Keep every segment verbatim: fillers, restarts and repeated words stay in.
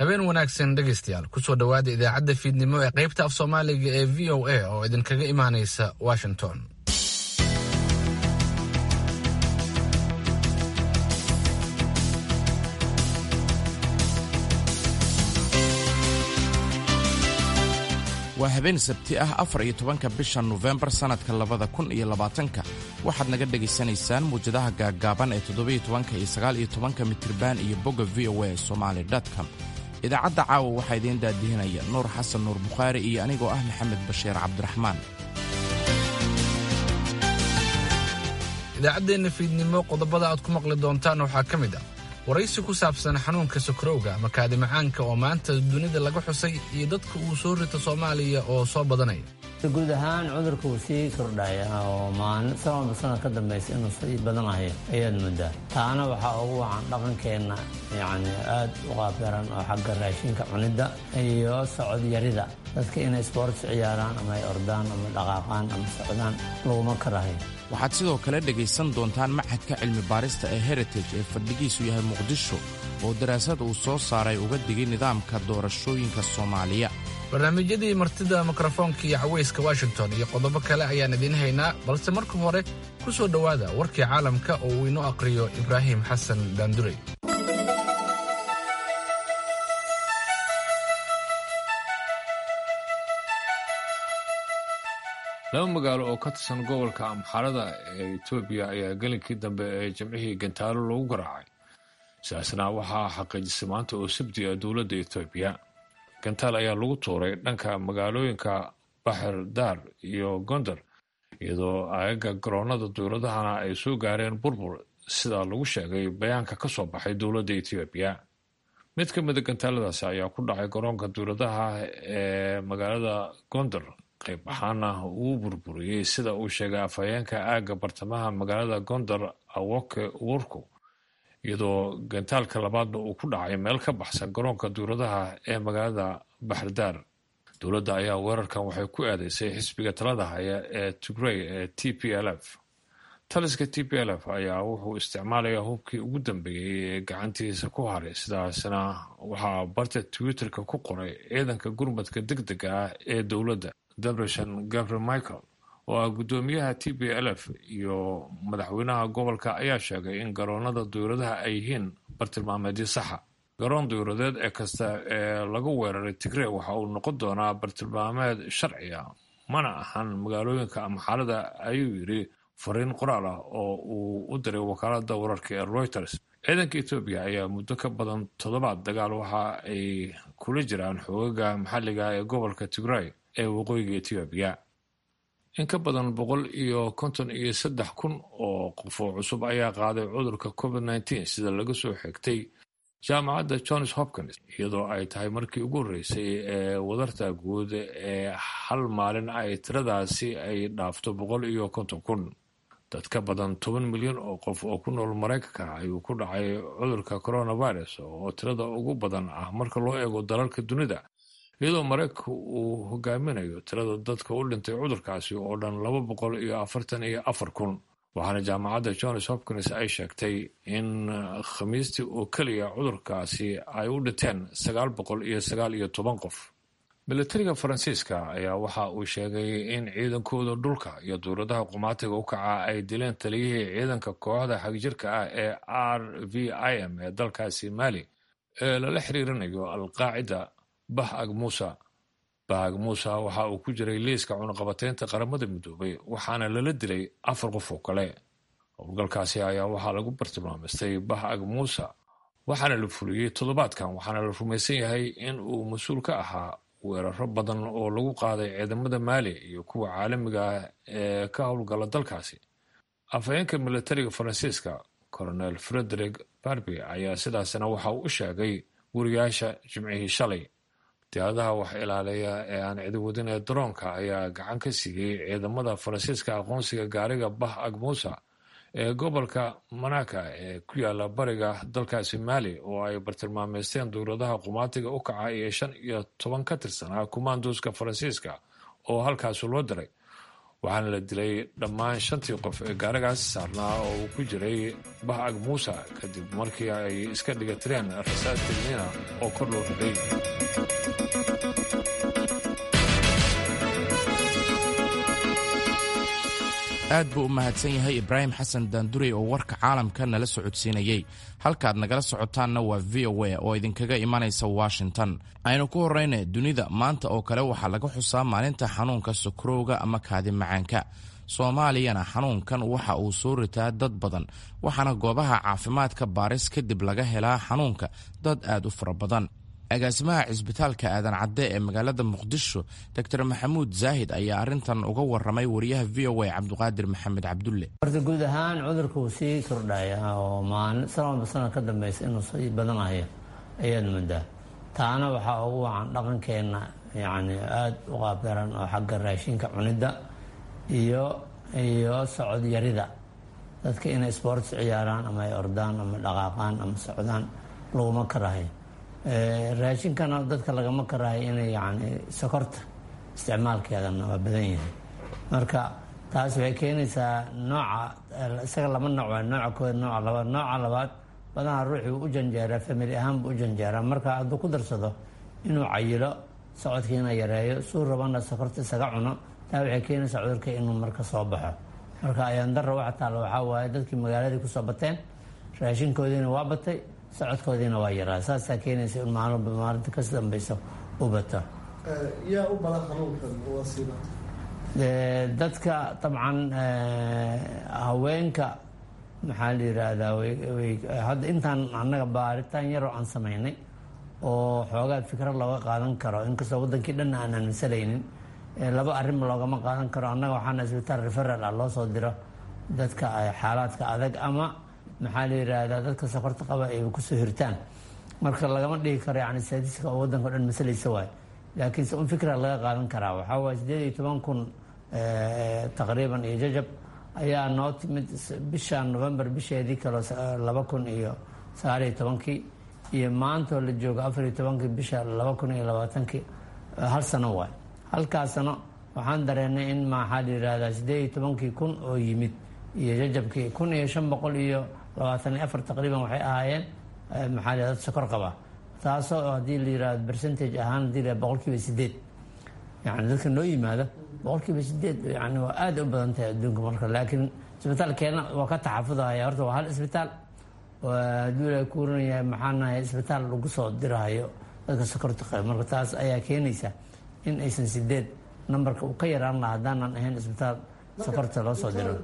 habeen wanaagsan dhegaystayaal kusoo dhowaada idaacadda fiidnimo ee qaybta af soomaaliga ee v o a oo idinkaga imaanaysa Washington. waa habeen sabti ah afar iyo tobanka bisha November sanadka labada kun iyo labaatanka waxaad naga dhageysanaysaan muujadaha gaagaaban ee toddoba iyo tobanka iyo sagaal iyo tobanka mitirban iyo bogga v o a somali dot com. idaacadda caawa waxaa idiin daadihinaya Nuur Xasan Nuur Bukhaari iyo anigoo ah Maxamed Bashiir Cabdiraxmaan. idaacaddeena fiidnimo qodobada aad ku maqli doontaan waxaa ka mid ah waraysi ku saabsan xanuunka sokorowga ama kaadi macaanka oo maanta dunida laga xusay iyo dadka uu soo rito Soomaaliya oo soo badanaya. guud ahaan cudurku uu sii kordhaya oo maalin sanad sanad ka dambaysa inuu sii badanayo ayaad moodaa. taana waxaa ugu wacan dhaqankeena yacni aad u qaabdaran oo xagga raashinka cunida iyo socod yarida dadka inay sports ciyaaraan ama ay ordaan ama dhaqaaqaan ama socdaan laguma karahayo. waxaad sidoo kale dhegaysan doontaan Machadka Cilmi Baarista ee Heritage ee fadhigiisu yahay Muqdisho oo daraasad uu soo saaray uga digay nidaamka doorashooyinka Soomaaliya. barnaamijyadii martida mikrofoonka iyo cawayska Washington iyo qodobo kale ayaan idin haynaa, balse marka hore ku soo dhowaada warkii caalamka oo uu inoo aqriyo Ibraahim Xasan Daandurey. laba magaalo oo ka tirsan gobolka Amxaarada ee Itoobiya ayaa galinkii dambe ee Jimcihii gantaalo lagu garaacay. sidaasna waxaa xaqiijisay maanta oo sabti ah dowladda Itoobiya. gantaal ayaa lagu tuuray dhanka magaalooyinka Bahir Dar iyo Gondar, iyadoo ayaga garoonada dowladahana ay soo gaareen burbur sida lagu sheegay bayaanka ka soo baxay dowladda Itoobiya. mid ka mid ah gantaaladaasi ayaa ku dhacay garoonka dowladaha ee magaalada Gondar, qayb ahaana uu burburiyey sida uu sheegay afhayeenka aagga bartamaha magaalada Gondar Awoke Uurku, iyadoo gantaalka labaadna uu ku dhacay meel ka baxsan garoonka dowladaha ee magaalada Bahir Dar. dowladda ayaa weerarkan waxay ku aadaysay xisbiga talada haya ee Tigray ee T P L F. taliska T P L F ayaa wuxuu isticmaalayaa hubkii ugu dambeeyey ee gacantiisa ku haray, sidaasna waxaa barta Twitterka ku qoray ciidanka gurmadka degdega ah ee dowladda Debretsion Gabriel Michael oo ah guddoomiyaha T P L F iyo madaxweynaha gobolka ayaa sheegay in garoonada dowladaha ay yihiin bartilmaameedyo saxa. garoon dowladeed ee kasta ee lagu weeraray Tigray waxa uu noqon doonaa bartilmaameed sharci ah, mana ahan magaalooyinka Amxaarada, ayuu yidhi fariin qoraal ah oo uu u diray wakaaladda wararka ee Reuters. ciidanka Itoobiya ayaa muddo ka badan toddobaad dagaal waxa ay kula jiraan xoogaga maxalliga ee gobolka Tigray ee waqooyiga Itoobiya. in ka badan boqol iyo konton iyo saddex kun oo qof oo cusub ayaa qaaday cudurka covid nineteen sida laga soo xigtay jaamacadda Johns Hopkins, iyadoo ay tahay markii ugu horreysay ee wadarta guud ee hal maalin ay tiradaasi ay dhaafto boqol iyo konton kun. dad ka badan toban milyan oo qof oo ku nool Mareykanka ayuu ku dhacay cudurka coronavirus oo tirada ugu badan ah marka loo eego dalalka dunida, iyadoo Mareykanku uu hogaaminayo tirada dadka u dhintay cudurkaasi oo dhan laba boqol iyo afartan iyo afar kun. waxaana jaamacadda Johns Hopkins ay sheegtay in khamiistii oo keliya cudurkaasi ay u dhinteen sagaal boqol iyo sagaal iyo toban qof. militariga Faransiiska ayaa waxa uu sheegay in ciidankooda dhulka iyo dowladaha qumaatiga u kaca ay dileen taliyihii ciidanka kooxda xagjirka ah ee R V I M ee dalkaasi Mali ee lala xiriirinayo Al-Qaacida Bahag Musa. Bahag Musa waxa uu ku jiray liiska cunaqabateynta qaramada midoobay, waxaana lala dilay afar qof oo kale. howlgalkaasi ayaa waxaa lagu bartilmaamistay Bahag Musa waxaana la fuliyey toddobaadkan, waxaana la rumaysan yahay in uu mas-uul ka ahaa weeraro badan oo lagu qaaday ciidamada Mali iyo kuwa caalamiga ah ee ka howlgala dalkaasi. afhayeenka militariga Faransiiska Colonel Frederic Barbe ayaa sidaasna waxa uu u sheegay wariyaasha Jimcihii shalay. diyaaradaha wax ilaaliya ee aan cidi wadin ee daroonka ayaa gacan ka siiyey ciidamada Faransiiska aqoonsiga gaariga Bahag Musa ee gobolka Manaka ee ku yaala bariga dalkaasi Mali, oo ay bartilmaameysteen dowladaha qumaatiga u kaca iyo shan iyo toban ka tirsanaa kumaandooska Faransiiska oo halkaasi loo diray. waxaana la dilay dhammaan shantii qof ee gaarigaasi saarnaa oo uu ku jiray bahag muuse kadib markii ay iska dhigatireen rasaas digniina oo kor loo riday. aad buu u mahadsan yahay ibraahim xasan daandurey oo warka caalamka nala socodsiinayey. halkaad nagala socotaanna waa v o a oo idinkaga imanaysa washington. aynu ku horrayna dunida maanta oo kale waxaa laga xusaa maalinta xanuunka sokorowga ama kaadi macaanka. soomaaliyana xanuunkan waxa uu soo ritaa dad badan, waxaana goobaha caafimaadka baaris kadib laga helaa xanuunka dad aad u fara badan. agaasimaha cisbitaalka aadan cadde ee magaalada muqdisho doctor maxamuud zaahid ayaa arrintan uga warramay wariyaha v o a cabdiqaadir maxamed cabdulle. horta guud ahaan cudurka uu sii kordhaya oo maalin sanadba sanad ka dambaysa inuu sii badanayo ayaad moodaa. taana waxaa ugu wacan dhaqankeenna yacni aada u qaabdaran oo xagga raashinka cunidda iyo iyo socod yarida. dadka inay sports ciyaaraan ama ay ordaan ama dhaqaaqaan ama socdaan laguma karahay. raashinkana dadka lagama karahay inay yani sokorta isticmaalkeedana waa badan yahay. marka taas waxay keenaysaa nooca isaga laba nooc waa nooca kood nooca labaad. nooca labaad badanaa ruuxii u janjeeraa famili ahaan buu u janjeeraa. marka hadduu ku darsado inuu cayilo socodkiina yareeyo suu rabana sokorta isaga cuno, taa waxay keenaysaa cudurka inuu marka soo baxo. marka ayaandara waxa taalla waxaa waaye dadkii magaaladii kusoo bateen, raashinkoodiina waa batay, socodkoodiina waa yaraa. saasaa keenaysa in maalinba maalinta kasi dambayso u bato. yaa u badan xanuunkan wasiiba? dadka dabcan haweenka maxaa la yiraahdaa hadda intaan annaga baaritaan yaroo aan samaynay oo xoogaa fikrad looga qaadan karo, inkastoo wadankii dhan aan aaminsanaynin. laba arrinba loogama qaadan karo. annaga waxaana isbitaal referal ah loo soo diro dadka xaalaadka adag ama maxaa la yiraahdaa dadka sokorta qaba ay kusoo hirtaan. marka lagama dhigi karo yani saadiska oo wadanka o dhan masalaysa waay, laakiinse un fikra laga qaadan karaa. waxaa waaye sideed iyo toban kun taqriiban iyo jajab ayaa noo timid bisha november bisheedii kaloo laba kun iyo sagaal iyo tobankii iyo maantoo la joogo afar iyo tobankii bisha laba kun iyo labaatankii. hal sano waay. halkaas sano waxaan dareenay in maxaa la yiraahdaa sideed iyo tobankii kun oo yimid iyo jajabkii kun iyo shan boqol iyo labaatan iyo afar taqriiban waxay ahaayeen maxaa la dad sokor qaba. taasoo haddii la yirahdo percentage ahaan hadii la boqolkiiba sideed yani dadka noo yimaado boqolkiiba sideed yani waa aada u badan tahay adduunka. marka laakiin isbitaalkeena waa ka taxafudahaya. horta waa hal isbitaal hadduu la kuurinayahay maxaa nahay isbitaal lagu soo dirahayo dadka sokorta qaba. marka taas ayaa keenaysa in aysan sideed nambarka uu ka yaraan laha haddaanan ahayn isbitaal sokorta loo soo diro.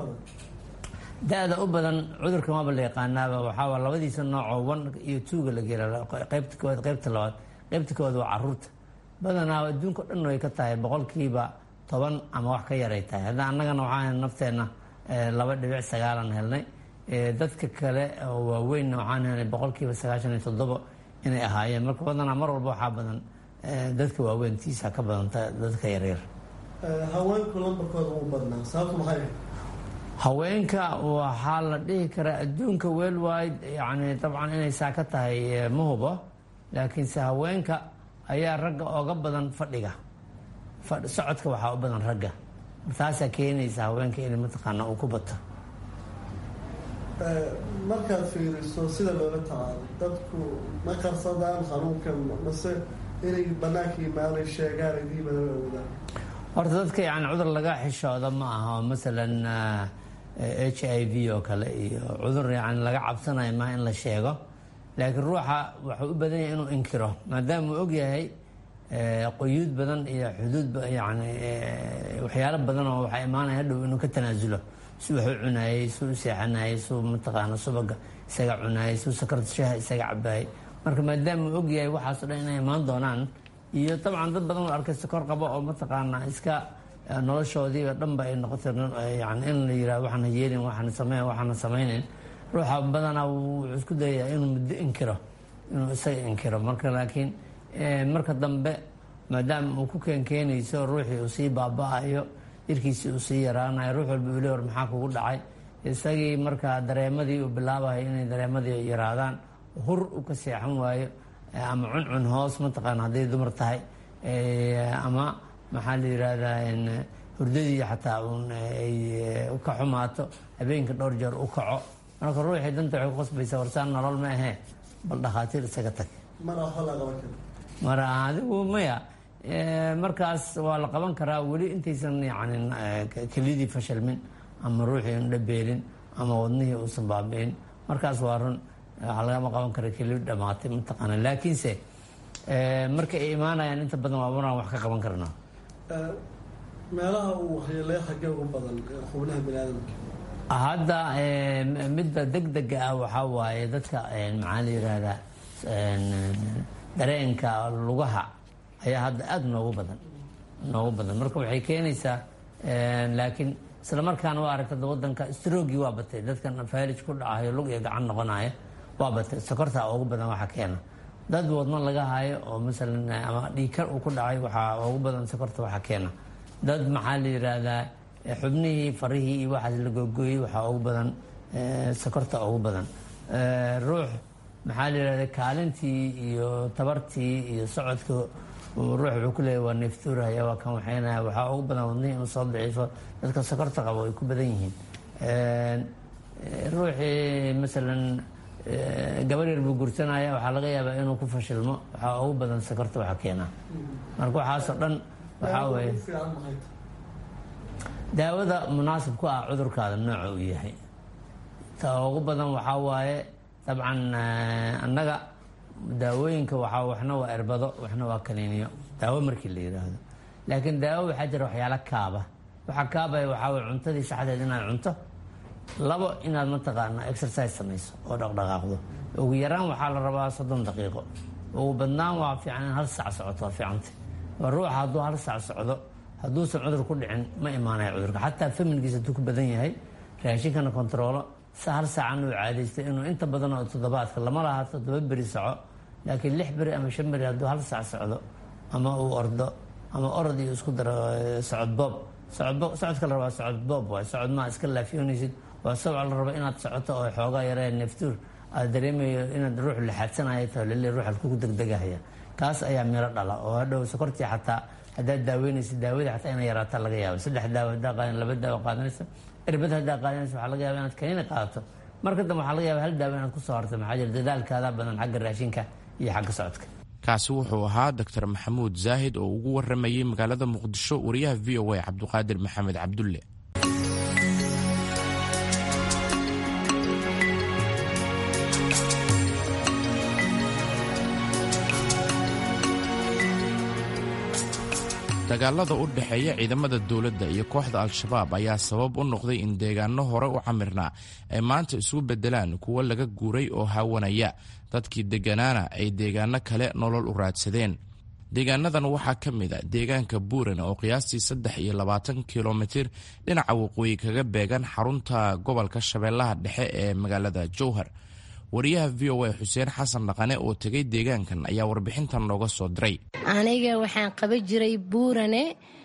da-da u badan cudurkan waaba la yaqaanaaba. waxaa labadiisa noocoo one iyo twoga la gela qaybta koowaad qaybta labaad. qaybta koowaad waa caruurta. badanaa adduunka o dhan way ka tahay boqolkiiba toban ama wax ka yaray tahay. hadda annagana waxaan nafteenna laba dhibic sagaalan helnay. dadka kale oo waaweynna waxaan helnay boqolkiiba sagaashan iyo toddobo inay ahaayeen. marka badanaa mar walba waxaa badan dadka waaweyntiisa ka badanta dadka yaryar. haweenku lambarkooda ugu badnaa sababtu maxay? haweenka waxaa la dhihi karaa adduunka worldwide yani dabcan inay saa ka tahay ma hubo, laakiinse haweenka ayaa ragga ooga badan fadhiga. socodka waxaa u badan ragga. taasaa keenaysa haweenka inay mataqaana uu ku bato. markaad fiiriso sida loola tacaalo dadku ma qarsadaan xanuunkan mase inay banaanka imaanay sheegaan idiiba la awoodaan? horta dadka yani cudur laga xishooda ma aha. oo masalan h i v oo kale iyo cudur yani laga cabsanayo maa in la sheego. laakiin ruuxa waxuu u badan yahay inuu inkiro maadaama uu ogyahay qoyuud badan iyo xuduud yani waxyaalo badan oo waxaa imaanaya hadhow inuu ka tanaasulo. si wax u cunaayey, si u seexanayey, si mataqaana subaga isaga cunaayey, si sakarta shaha isaga cabaayey. marka maadaama uu ogyahay waxaaso dhan inay imaan doonaan iyo dabcan dad badan oo arkay sokor qabo oo mataqaana iska noloshoodiiba dhanba ay noqotay yani in la yiraha waxaana yeelin waxaana sameyn waxaana samaynayn. ruuxa badanaa wuxuu isku dayayaa inuu muddo inkiro, inuu isaga inkiro. marka laakiin marka dambe maadaama uu ku keenkeenayso ruuxii uu sii baaba-ayo, jirkiisii uu sii yaraanayo, ruux walba uu le war maxaa kugu dhacay. isagii markaa dareemadii uu bilaabayo inay dareemadii yaraadaan, hur u ka seexan waayo ama cuncun hoos mataqaana hadday dumar tahay ama maxaa la yirahdaa hurdadii xataa ay ka xumaato, habeenka dhowr jeer u kaco. marka ruuxii danta waxay ku qasbaysaa warsaan nolol ma ahee bal dhakhaatiir isaga tag. mar waxba la qaban karo mar adigu maya markaas waa la qaban karaa weli intaysan yani kelidii fashalmin ama ruuxii indhabeelin ama wadnihii uusan baabi'in. markaas waa run waxaa lagama qaban kara keli dhamaatay mataqaana. laakiinse marka ay imaanayaan inta badan waa maraan wax ka qaban karnaa. meelaha uu waxyeeleeyo xaggee ugu badan xubnaha biniaadamka? hadda midda degdega ah waxaa waaye dadka maxaa la yihahdaa dareenka lugaha ayaa hadda aada noogu badan noogu badan marka waxay keenaysaa. laakiin isla markaana waa aragtada wadanka strogii waa batay, dadkan faarij ku dhacayo lug iyo gacan noqonaya waa batay. sokorta ugu badan waxa keena dad wadno laga hayo oo masalan ama dhiikar uu ku dhacay waxaa ugu badan sokorta waxa keena. dad maxaa la yihahdaa xubnihii farihii iyo waxaas la googooyey waxaa ugu badan sokorta ugu badan. ruux maxaa la yihahda kaalintii iyo tabartii iyo socodka ruux wuxuu ku leeyahy waa neeftuurhaya waa kan waxaynaya waxaa ugu badan wadnihii inuu soo daciifo. dadka sokorta qabo ay ku badan yihiin. ruuxii masalan gabar yar buu gursanaya waxaa laga yaabaa inuu ku fashilmo, waxaa ugu badan sokorta waxa keenaa. marka waxaasoo dhan waxaa weeye daawada munaasib ku ah cudurkaada nooca uu yahay. ta ugu badan waxaa waaye dabcan annaga daawooyinka waxaa waxna waa erbado waxna waa kaniiniyo daawo markii la yidhaahdo. laakiin daawo waxaa jira waxyaalo kaaba. waxaa kaabaya waxaa waye cuntadii saxdeed inaad cunto. labo inaad mataqaana exercise samayso oo dhaqdhaqaaqdo. ugu yaraan waxaa la rabaa soddon daqiiqo. ugu badnaan waa fiican in hal sac socoto waa fiicanta. waa ruuxa hadduu hal sac socdo hadduusan cudur ku dhicin ma imaanaya cudurka. xataa familkiisa hadduu ku badan yahay raashinkana kontaroolo sa hal saacan uu caadaysta inuu inta badan oo toddobaadka lama laha toddoba beri soco, laakiin lix beri ama shan beri hadduu hal sac socdo ama uu ordo ama orod iyo isku daro socod boob. socod socodka la rabaa socod boob waay, socod maa iska laafiyoonaysid. waa socod la rabo inaad socoto oo xoogaa yaree neeftuur aad dareemayo inaad ruux laxaadsanaya taho lele ruux halku degdegahaya. kaas ayaa miro dhala oo hadhow sokortii xataa haddaad daaweynaysa daawada xataa inay yaraataa laga yaabo. saddex daawo haddaa qaadan laba daawo qaadanaysa, irbad haddaa qaadanaysa waxaa laga yaaba inaad kaniina qaadato. marka dambe waxaa laga yaaba hal daawo inaad ku soo harto. maxaa jira dadaalkaadaa badan xagga raashinka iyo xagga socodka. kaasi wuxuu ahaa doctor maxamuud zaahid oo ugu waramayey magaalada muqdisho wariyaha v o a cabduqaadir maxamed cabdulle. dagaalada u dhexeeya ciidamada dowladda iyo kooxda al-shabaab ayaa sabab u noqday in deegaano hore u camirnaa ay maanta isugu beddelaan kuwo laga guuray oo haawanaya. dadkii degganaana ay deegaano kale nolol u raadsadeen. deegaanadan waxaa ka mid a deegaanka buuran oo qiyaastii saddex iyo labaatan kilomitir dhinaca waqooyi kaga beegan xarunta gobolka shabeellaha dhexe ee magaalada jowhar. wariyaha v o a xuseen xasan dhaqane oo tegay deegaankan ayaa warbixintan nooga soo diray. aniga waxaan qaban jiray buurane,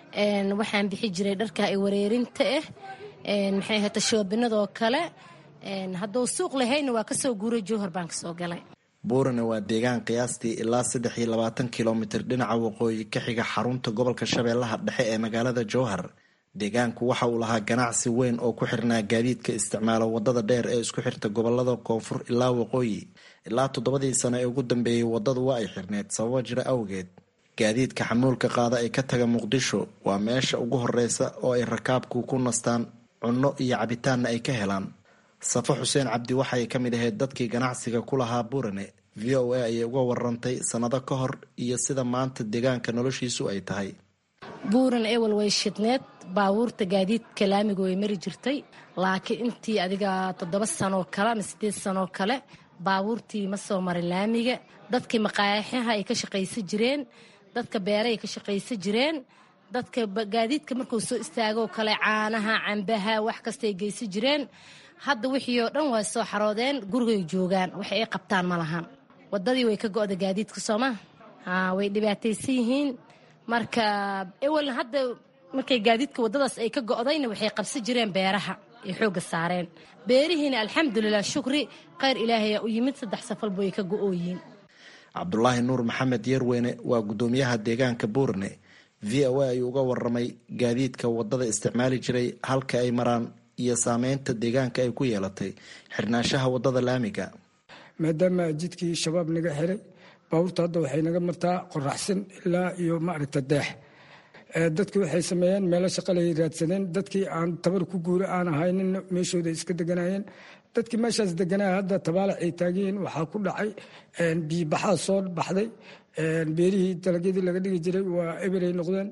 waxaan bixi jiray dharka ay wareerinta ah, maxay ahata shoobinadoo kale. hadduu suuq lahayna waa kasoo guuray jowhar baan kasoo galay. buurane waa deegaan qiyaastii ilaa saddex iyo labaatan kilomitir dhinaca waqooyi ka xiga xarunta gobolka shabeellaha dhexe ee magaalada jowhar. deegaanku waxa uu lahaa ganacsi weyn oo ku xirnaa gaadiidka isticmaala wadada dheer ee isku xirta gobolada koonfur ilaa waqooyi. ilaa toddobadii sano ee ugu dambeeyey wadadu waa ay xirneed sababo jira awgeed. gaadiidka xamuulka qaada ee ka taga muqdisho waa meesha ugu horeysa oo ay rakaabku ku nastaan, cunno iyo cabitaanna ay ka helaan. safo xuseen cabdi waxay ka mid ahayd dadkii ganacsiga ku lahaa buurane. v o a ayay uga warantay sannado ka hor iyo sida maanta deegaanka noloshiisu ay tahay. buuran ewel way shidneed, baabuurta gaadiidka laamiga way mari jirtay. laakiin intii adiga toddoba sanoo kale ama sideed sanoo kale baabuurtii ma soo marin laamiga. dadkii maqaayaxyaha ay ka shaqaysan jireen, dadka beeray ka shaqaysan jireen, dadka gaadiidka markuu soo istaagoo kale caanaha, cambaha, wax kastay geysan jireen. hadda wixii oo dhan waa soo xaroodeen, gurigay joogaan, wax ay qabtaan ma lahan. wadadii way ka go'da gaadiidka sooma way dhibaataysan yihiin. marka ewel hadda markay gaadiidka wadadaas ay ka go'dayna waxay qabsan jireen beeraha ay xoogga saareen. beerihiina alxamdulilah shukri khayr ilaahay u yimid, saddex safalba way ka go'ooyiin. cabdulaahi nuur maxamed yeerweyne waa gudoomiyaha deegaanka buurne. v o a ayuu uga waramay gaadiidka wadada isticmaali jiray halka ay maraan iyo saameynta deegaanka ay ku yeelatay xirnaanshaha wadada laamiga. maadaama jidkii shabaab naga xiray baabuurta hadda waxay naga martaa qoraxsan ilaa iyo maaragta deex. dadkii waxay sameeyeen meelo shaqalay raadsadeen, dadkii aan tabar ku guura aan ahaynin meeshooda iska deganayeen. dadkii meeshaas deganaa hadda tabaalac ay taagiyiin waxaa ku dhacay biibaxaa soo baxday, beerihii dalagyadii laga dhigi jiray waa eberay noqdeen,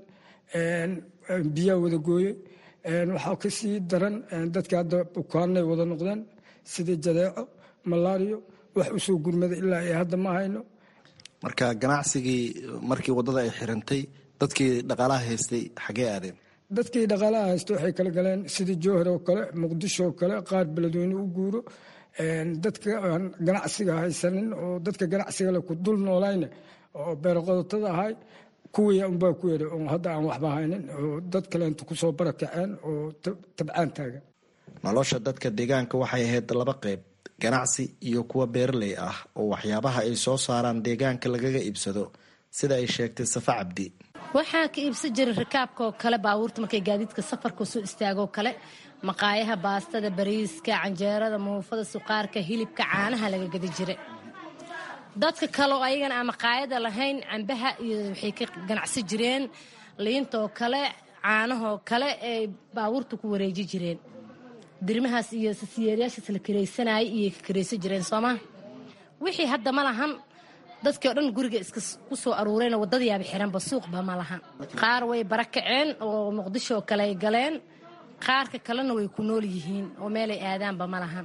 biyaa wada gooye. waxaa ka sii daran dadkii hadda bukaanay wada noqdeen sidii jadeeco, malaariyo, wax usoo gurmada ilaa ay hadda ma hayno. marka ganacsigii markii wadada ay xirantay dadkii dhaqaalaha haystay xagee aadeen? dadkii dhaqaalaha haysta waxay kala galeen sidii jowhar oo kale, muqdisho oo kale, qaar beledweyne u guuro. dadka aan ganacsiga haysanin oo dadka ganacsiga le ku dul noolayna oo beeroqodotada ahay kuwii unbaa ku yidhi oo hadda aan waxba haynin oo dad kaleentu kusoo barakaceen oo tabcaan taagan. nolosha dadka deegaanka waxay ahayd laba qayb, ganacsi iyo kuwa beeraley ah oo waxyaabaha ay soo saaraan deegaanka lagaga iibsado, sida ay sheegtay Safa Cabdi. waxaa ka iibsan jiray rakaabka oo kale, baabuurta markay gaadiidka safarka soo istaagoo kale, maqaayaha baastada, bariiska, canjeerada, muufada, suqaarka, hilibka, caanaha laga gadi jiray. dadka kale oo ayagana aan maqaayada lahayn cambaha iyo waxay ka ganacsi jireen, liintoo kale, caanahoo kale ay baabuurta ku wareeji jireen. dirmahaas iyo sasiyeeryaashaas la karaysanayay iyo ka karaysan jireen soomaa. wixii hadda ma lahan, dadkii oo dhan guriga iska ku soo aruureen oo waddadayaaba xiranba, suuqba ma lahan. qaar way barakaceen oo muqdisho oo kale ay galeen, qaarka kalena way ku nool yihiin oo meelay aadaanba ma lahan.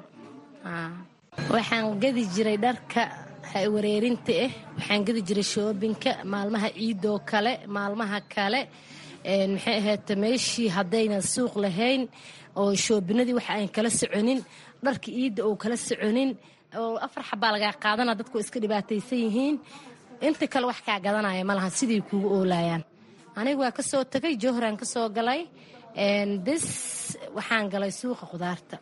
waxaan gadi jiray dharka wareerinta ah, waxaan gadi jiray shoobinka maalmaha ciidoo kale, maalmaha kale maxay ahayd meeshii haddayna suuq lahayn oo shoobinadii waxa aan kala soconin, dharka ciidda oo kala soconin, oo afar xabaa lagaa qaadana, dadku iska dhibaataysan yihiin. inta kale wax kaa gadanaya ma lahan, siday kuugu oolayaan. aniga waa ka soo tagay jowharaan ka soo galay, bis waxaan galay suuqa khudaarta.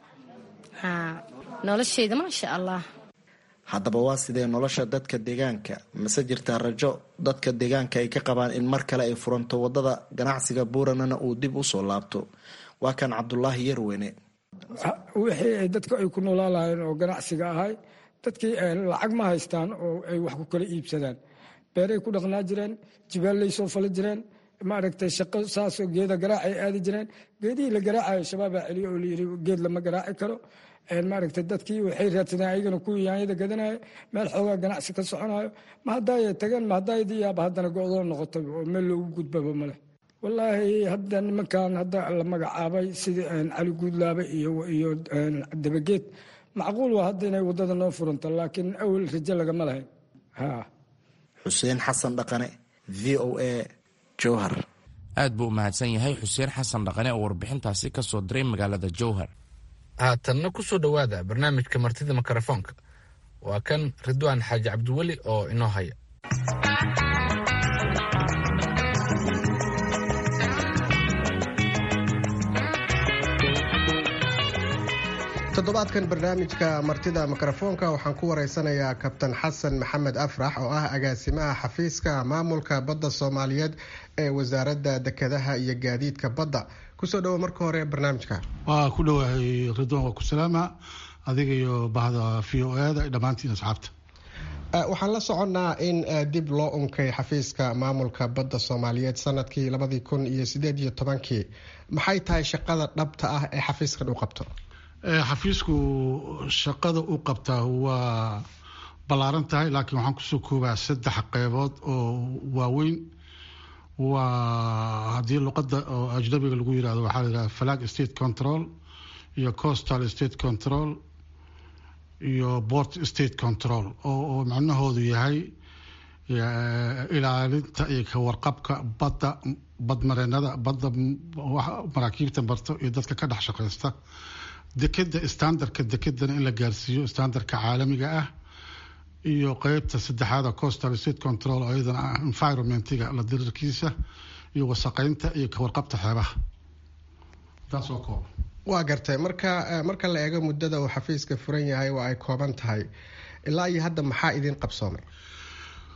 noloshayda maasha allah. haddaba waa sidee nolosha dadka deegaanka? mase jirtaa rajo dadka deegaanka ay ka qabaan in mar kale ay furanto wadada ganacsiga buuranana uu dib u soo laabto? waa kan Cabdulaahi Yarweyne. wixii dadka ay ku noolaalaayeen oo ganacsiga ahay, dadkii lacag ma haystaan oo ay wax ku kala iibsadaan. beeray ku dhaqnaa jireen, jibaallay soo fali jireen, maaragtay shaqo saasoo geeda garaacay aadi jireen. geedihii la garaacayo shabaabaa celiyo oo layidhi geed lama garaaci karo. maaragtay dadkii waxay raadsadeen ayagana kuwii yaanyada gadanaya, meel xoogaa ganacsi ka soconayo. ma haddaayay tageen, ma haddaayadii yaaba haddana go-doo noqotay oo meel loogu gudbaba male. wallaahi hadda nimankan hadda la magacaabay sidii cali guudlaabe iyo iyo dabageed, macquul waa hadda inay waddada noo furanto, laakiin awal rajo lagama lahayn. xuseen xasan dhaqane, v o a, jowhar. aad buu u mahadsan yahay xuseen xasan dhaqane oo warbixintaasi ka soo diray magaalada jowhar. haatanna ku soo dhowaada barnaamijka martida mikrofoonka. waa kan Ridwaan Xaaji Cabdiweli oo inoo haya. toddobaadkan barnaamijka martida mikrofoonka waxaan ku wareysanayaa kabtan xasan maxamed afrax oo ah agaasimaha xafiiska maamulka badda soomaaliyeed ee wasaaradda dekedaha iyo gaadiidka badda. kusoo dhawo marka hore barnaamijka. waa ku dhowahay Ridwaan, waa ku salaama adiga iyo bahda v o a da dhammaantiin asxaabta. waxaan la soconnaa in dib loo unkay xafiiska maamulka badda soomaaliyeed sanadkii labadii kun iyo sideed iyo tobankii. maxay tahay shaqada dhabta ah ee xafiiskan u qabto? xafiisku shaqada u qabtaa waa ballaaran tahay, laakiin waxaan kusoo koobaa saddex qeybood oo waaweyn. waa haddii luqadda oo ajnabiga lagu yirahdo waxaa la yidhaha flag state control iyo coastal state control iyo port state control oo macnahoodu yahay ilaalinta iyo ka warqabka badda, badmareenada badda, maraakiibta marto iyo dadka ka dhex shaqeysta. dekeda standardka dekedana in la gaarsiiyo standardka caalamiga ah, iyo qeybta saddexaad coastal state control oo iyadana ah environmentiga la dirirkiisa iyo wasaqeynta iyo kawarqabta xeebaha. taasoo kooban. waa gartay. marka marka la eego muddada uu xafiiska furan yahay waa ay kooban tahay. ilaa iyo hadda maxaa idin qabsoomay?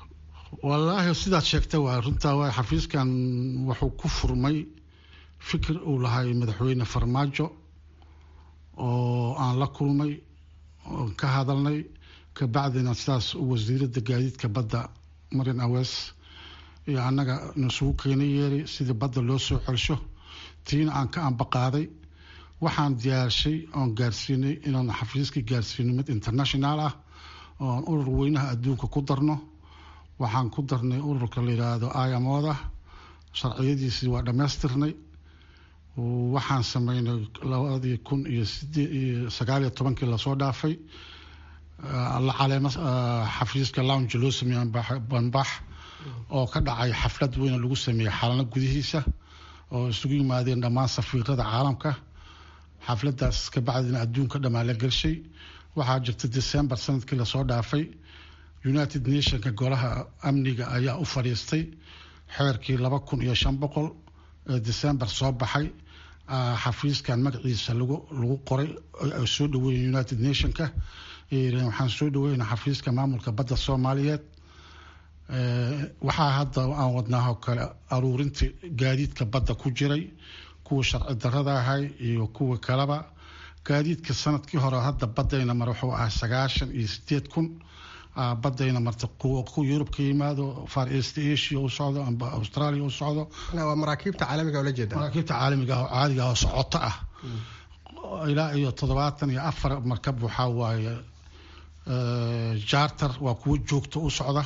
wallaahi sidaad sheegtay waa runtaa waa xafiiskan wuxuu ku furmay fikir uu lahay madaxweyne farmaajo oo aan la kulmay oon ka hadalnay kabacdina sidaas wasiirada gaadiidka badda Marin Awees iyo annaga nasugu keenay yeeri sidii badda loo soo celsho tiina aan ka ambaqaaday waxaan diyaarshay oon gaarsiinay inaan xafiiska gaarsiino mid international ah oo urur weynaha adduunka ku darno waxaan ku darnay ururka la yiraahdo I M O da sharciyadiisii waa dhamaystirnay waxaan sameynay labadii kun iyo sagaal iyo tobankii la soo dhaafay la caleema xafiiska lounge loo sameeyay banbax oo ka dhacay xaflad weyn lagu sameeyay xalana gudihiisa oo isugu yimaadeen dhammaan safiirada caalamka xafladaas ka bacdina adduunka dhamaan la gashay waxaa jirta December sanadkii la soo dhaafay United Nations golaha amniga ayaa u fariistay xeerkii laba kun iyo shan boqol ee December soo baxay xafiiskan magaciisa lagu lagu qoray oo soo dhaweeyay United Nations ka ee waxaan soo dhaweynaa xafiiska maamulka badda Soomaaliyeed ee waxaa hadda aan wadnaa kale aruurintii gaadiidka badda ku jiray kuwa sharci darrada ahay iyo kuwa kaleba gaadiidka sanadkii hore hadda badayna mar wuxuu ahaa sagaashan iyo sideed kun badayna marta kuwa ku Yurub ka yimaado Far East Asia oo socdo amba Australia oo socdo waa maraakiibta caalamiga oo la jeeda maraakiibta caalamiga oo caadiga oo socota ah ilaa iyo toddobaatan iyo afar markab waxa waaye charter waa kuwa joogto u socda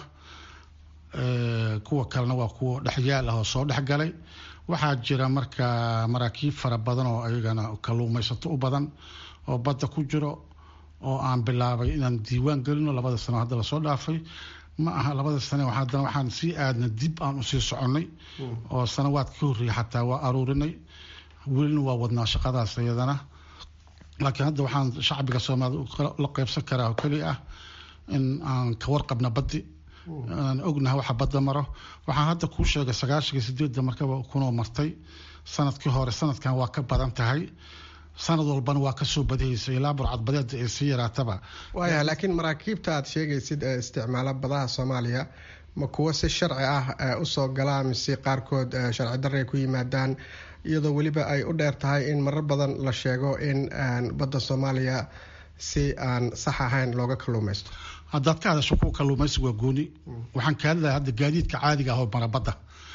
kuwa kalena waa kuwa dhaxyaal ah oo soo dhaxgalay waxaa jira marka maraakiib fara badan oo ayagana kalluumaysato u badan oo badda ku jiro oo aan bilaabay inaan diiwaan galino labada sano hadda la soo dhaafay ma aha labada sano waxaan waxaan si aadna dib aan u sii soconay oo sanawaad ka horreeyay xataa waa aruurinay welina waa wadnaa shaqadaas iyadana laakiin hadda waxaan shacbiga Soomaaliyeed la qaybsan karaa oo kaliya ah in aan ka warqabna baddi aan ognahay waxa badda maro waxaan hadda ku sheegay sagaashan iyo sideed markaba kunoo martay sanadkii hore sanadkan waa ka badan tahay sanad walbana waa ka soo badaysa ilaa burcad badeed ee si yaraataba waayo laakiin maraakiibta aad sheegaysid isticmaala badaha Soomaaliya ma kuwa si sharci ah u soo galaan mise qaarkood sharci darro ku yimaadaan iyadoo waliba ay u dheer tahay in marar badan la sheego in badda Soomaaliya si aan sax ahayn looga kalluumaysto hadda ka hadasho ku kalluumaysiga waa gooni waxaan ka hadlayaa hadda gaadiidka caadiga ah oo marabada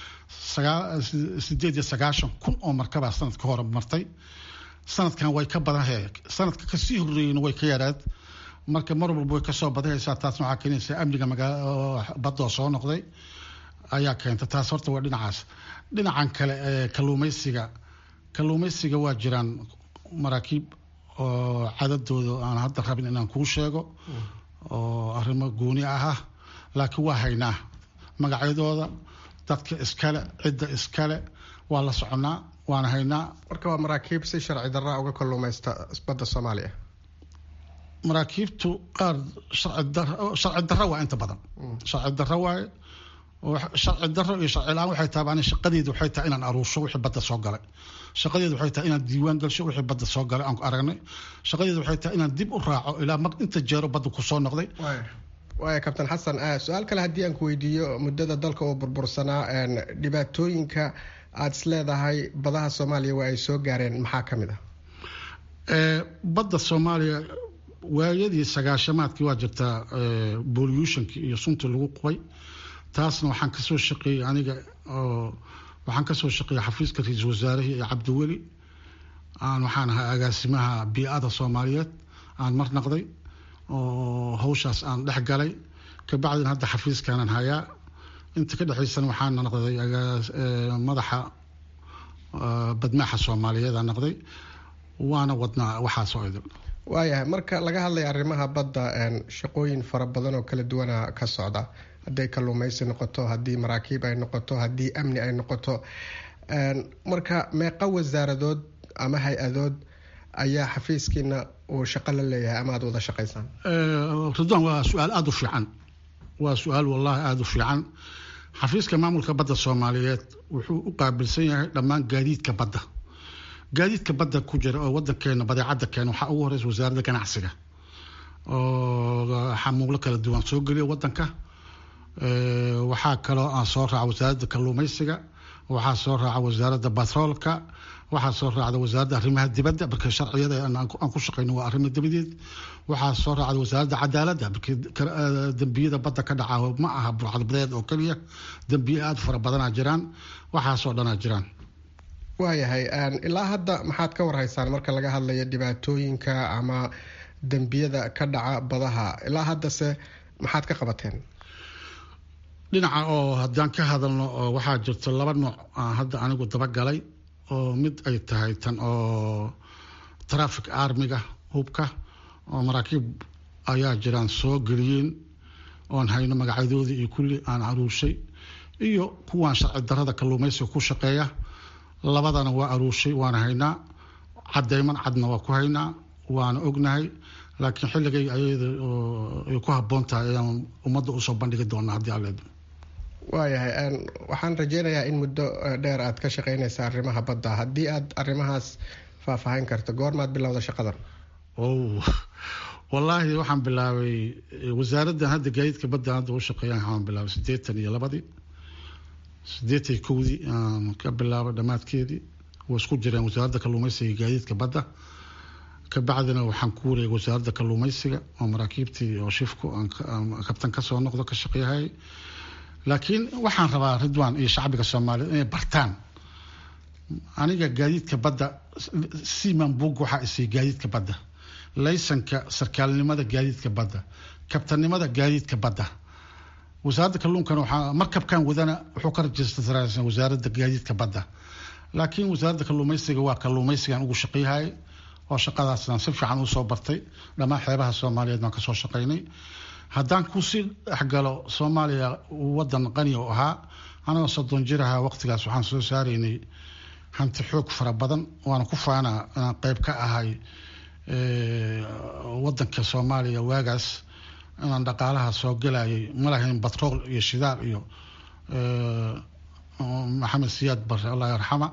sideed iyo sagaashan kun oo markaba sanadka hore martay sanadkan way ka badan yahay sanadka ka sii horeeyay way ka yaraad marka mar walba way ka soo badaysaa taas waxa keenaysa amniga magaalada badda soo noqday ayaa keenta taas horta waa dhinacaas dhinacan kale ee kalluumaysiga kalluumaysiga waa jiraan maraakiib oo cadadooda aan hadda rabin inaan kuu sheego oo arrimo gooni ah laakiin waa haynaa magacyadooda dadka iskale cidda iskale waa la soconaa waana haynaa marka waa maraakiib si sharci darro uga kalluumaysta badda Soomaaliya maraakiibtu qaar sharci darro sharci darro waa inta badan sharci darro waa sharci darro iyo sharci la'aan waxay tahay shaqadeedu waxay tahay inaan aruursho wixii badda soo galay shaqadeedu waxay tahay inaan diiwaan galsho wixii badda soo galay aan aragnay shaqadeedu waxay tahay inaan dib u raaco ilaa mar inta jeero badda ku soo noqday waaya kabtan xasan su'aal kale haddii aan ku weydiiyo muddada dalka oo burbursanaa dhibaatooyinka aad is leedahay badaha Soomaaliya waa ay soo gaareen maxaa ka mid ah ee badda Soomaaliya waayadii sagaashamaadkii waa jirta pollutionki iyo sunta lagu qubay taasna waxaan ka soo shaqeeyay aniga oo waxaan ka soo shaqeeyay xafiiska ra'iisul wasaaraha ee Cabdiweli aan waxaan ahaa agaasimaha bii'ada Soomaaliyeed aan mar naqday oo hawshaas aan dhex galay ka bacdina hadda xafiiskaanan hayaa inta ka dhaxaysan waxaan noqday madaxa badmaaxa Soomaaliyeed aan noqday waana wadnaa waxa soo idin waayahay marka laga hadlayo arrimaha badda shaqooyin fara badan oo kala duwan ka socda haday kalluumaysi noqoto hadii maraakiib ay noqoto hadii amni ay noqoto marka meeqa wasaaradood ama hay-adood ayaa xafiiskiina uu shaqo la leeyahay ama aad wada shaqaysaan ridwan waa su'aal aad u fiican waa su'aal wallahi aad u fiican xafiiska maamulka badda Soomaaliyeed wuxuu u qaabilsan yahay dhammaan gaadiidka badda gaadiidka badda ku jira oo wadankeena badeecada keena waxa ugu horeysa wasaaradda ganacsiga oo xamuulo kala duwan soo galiyo wadanka waxaa kaloo aan soo raaca wasaaradda kalluumaysiga, waxaa soo raaca wasaaradda batroolka, waxaa soo raacda wasaaradda arrimaha dibadda marka sharciyada aan ku shaqeyno waa arrimo dibadeed, waxaa soo raacda wasaaradda cadaaladda marka dembiyada badda ka dhaca ma aha burcadbadeed oo keliya, dembiye aada fara badanaa jiraan, waxaasoo dhanaa jiraan. waayahay ilaa hadda maxaad ka warhaysaan marka laga hadlayo dhibaatooyinka ama dembiyada ka dhaca badaha, ilaa haddase maxaad ka qabateen? dhinaca oo haddaan ka hadalno oo waxaa jirto laba nooc aan hadda anigu dabagalay oo mid ay tahay tan oo traffic armiga hubka oo maraakiib ayaa jiraan soo geliyeen oon hayno magacyadoodii iyo kulli aan aruushay, iyo kuwaan sharci darada kalluumaysiga ku shaqeeya, labadana waa aruushay waana haynaa, cadeyman cadna waa ku haynaa, waana ognahay, laakiin xilligay ayada ay ku habboon tahay ayaan ummadda usoo bandhigi doonaa haddii alle. waayahay waxaan rajeynayaa in muddo dheer aad ka shaqeynaysa arrimaha badda, haddii aad arrimahaas faahfaahin karto, goormaad bilowda shaqadan? wallaahi waxaan bilaabay wasaaraddan hadda gaadiidka badda hadda u shaqeeyaan waxaan bilaabay siddeetan iyo labadii siddeetan kowdii aan ka bilaabay dhammaadkeedii, waa isku jireen wasaaradda kalluumaysiga iyo gaadiidka badda. kabacdina waxaan ku wareegay wasaaradda kalluumaysiga oo maraakiibtii oo shifku aan kabtan kasoo noqdo ka shaqeeyahay. laakiin waxaan rabaa Ridwaan iyo shacbiga Soomaaliyeed inay bartaan aniga gaadiidka badda siman bug waxa isii gaadiidka badda, laysanka sarkaalnimada gaadiidka badda, kabtanimada gaadiidka badda. wasaaradda kalluunkan waxaa markabkan wadana wuxuu ka rajistaraysan wasaaradda gaadiidka badda, laakiin wasaaradda kalluumaysiga waa kalluumaysigan ugu shaqeeyahay oo shaqadaasna si fiican u soo bartay, dhammaan xeebaha Soomaaliyeed baan ka soo shaqeynay. haddaan kusii dhexgalo Soomaaliya wadan qani oo ahaa, anagoo soddon jir ahaa waqtigaas waxaan soo saaraynay hanti xoog fara badan, waana ku faanaa inaan qayb ka ahay wadanka Soomaaliya waagaas, inaan dhaqaalaha soo gelayay ma lahayn batrool iyo shidaal iyo maxamed siyaad barre allah yarxama,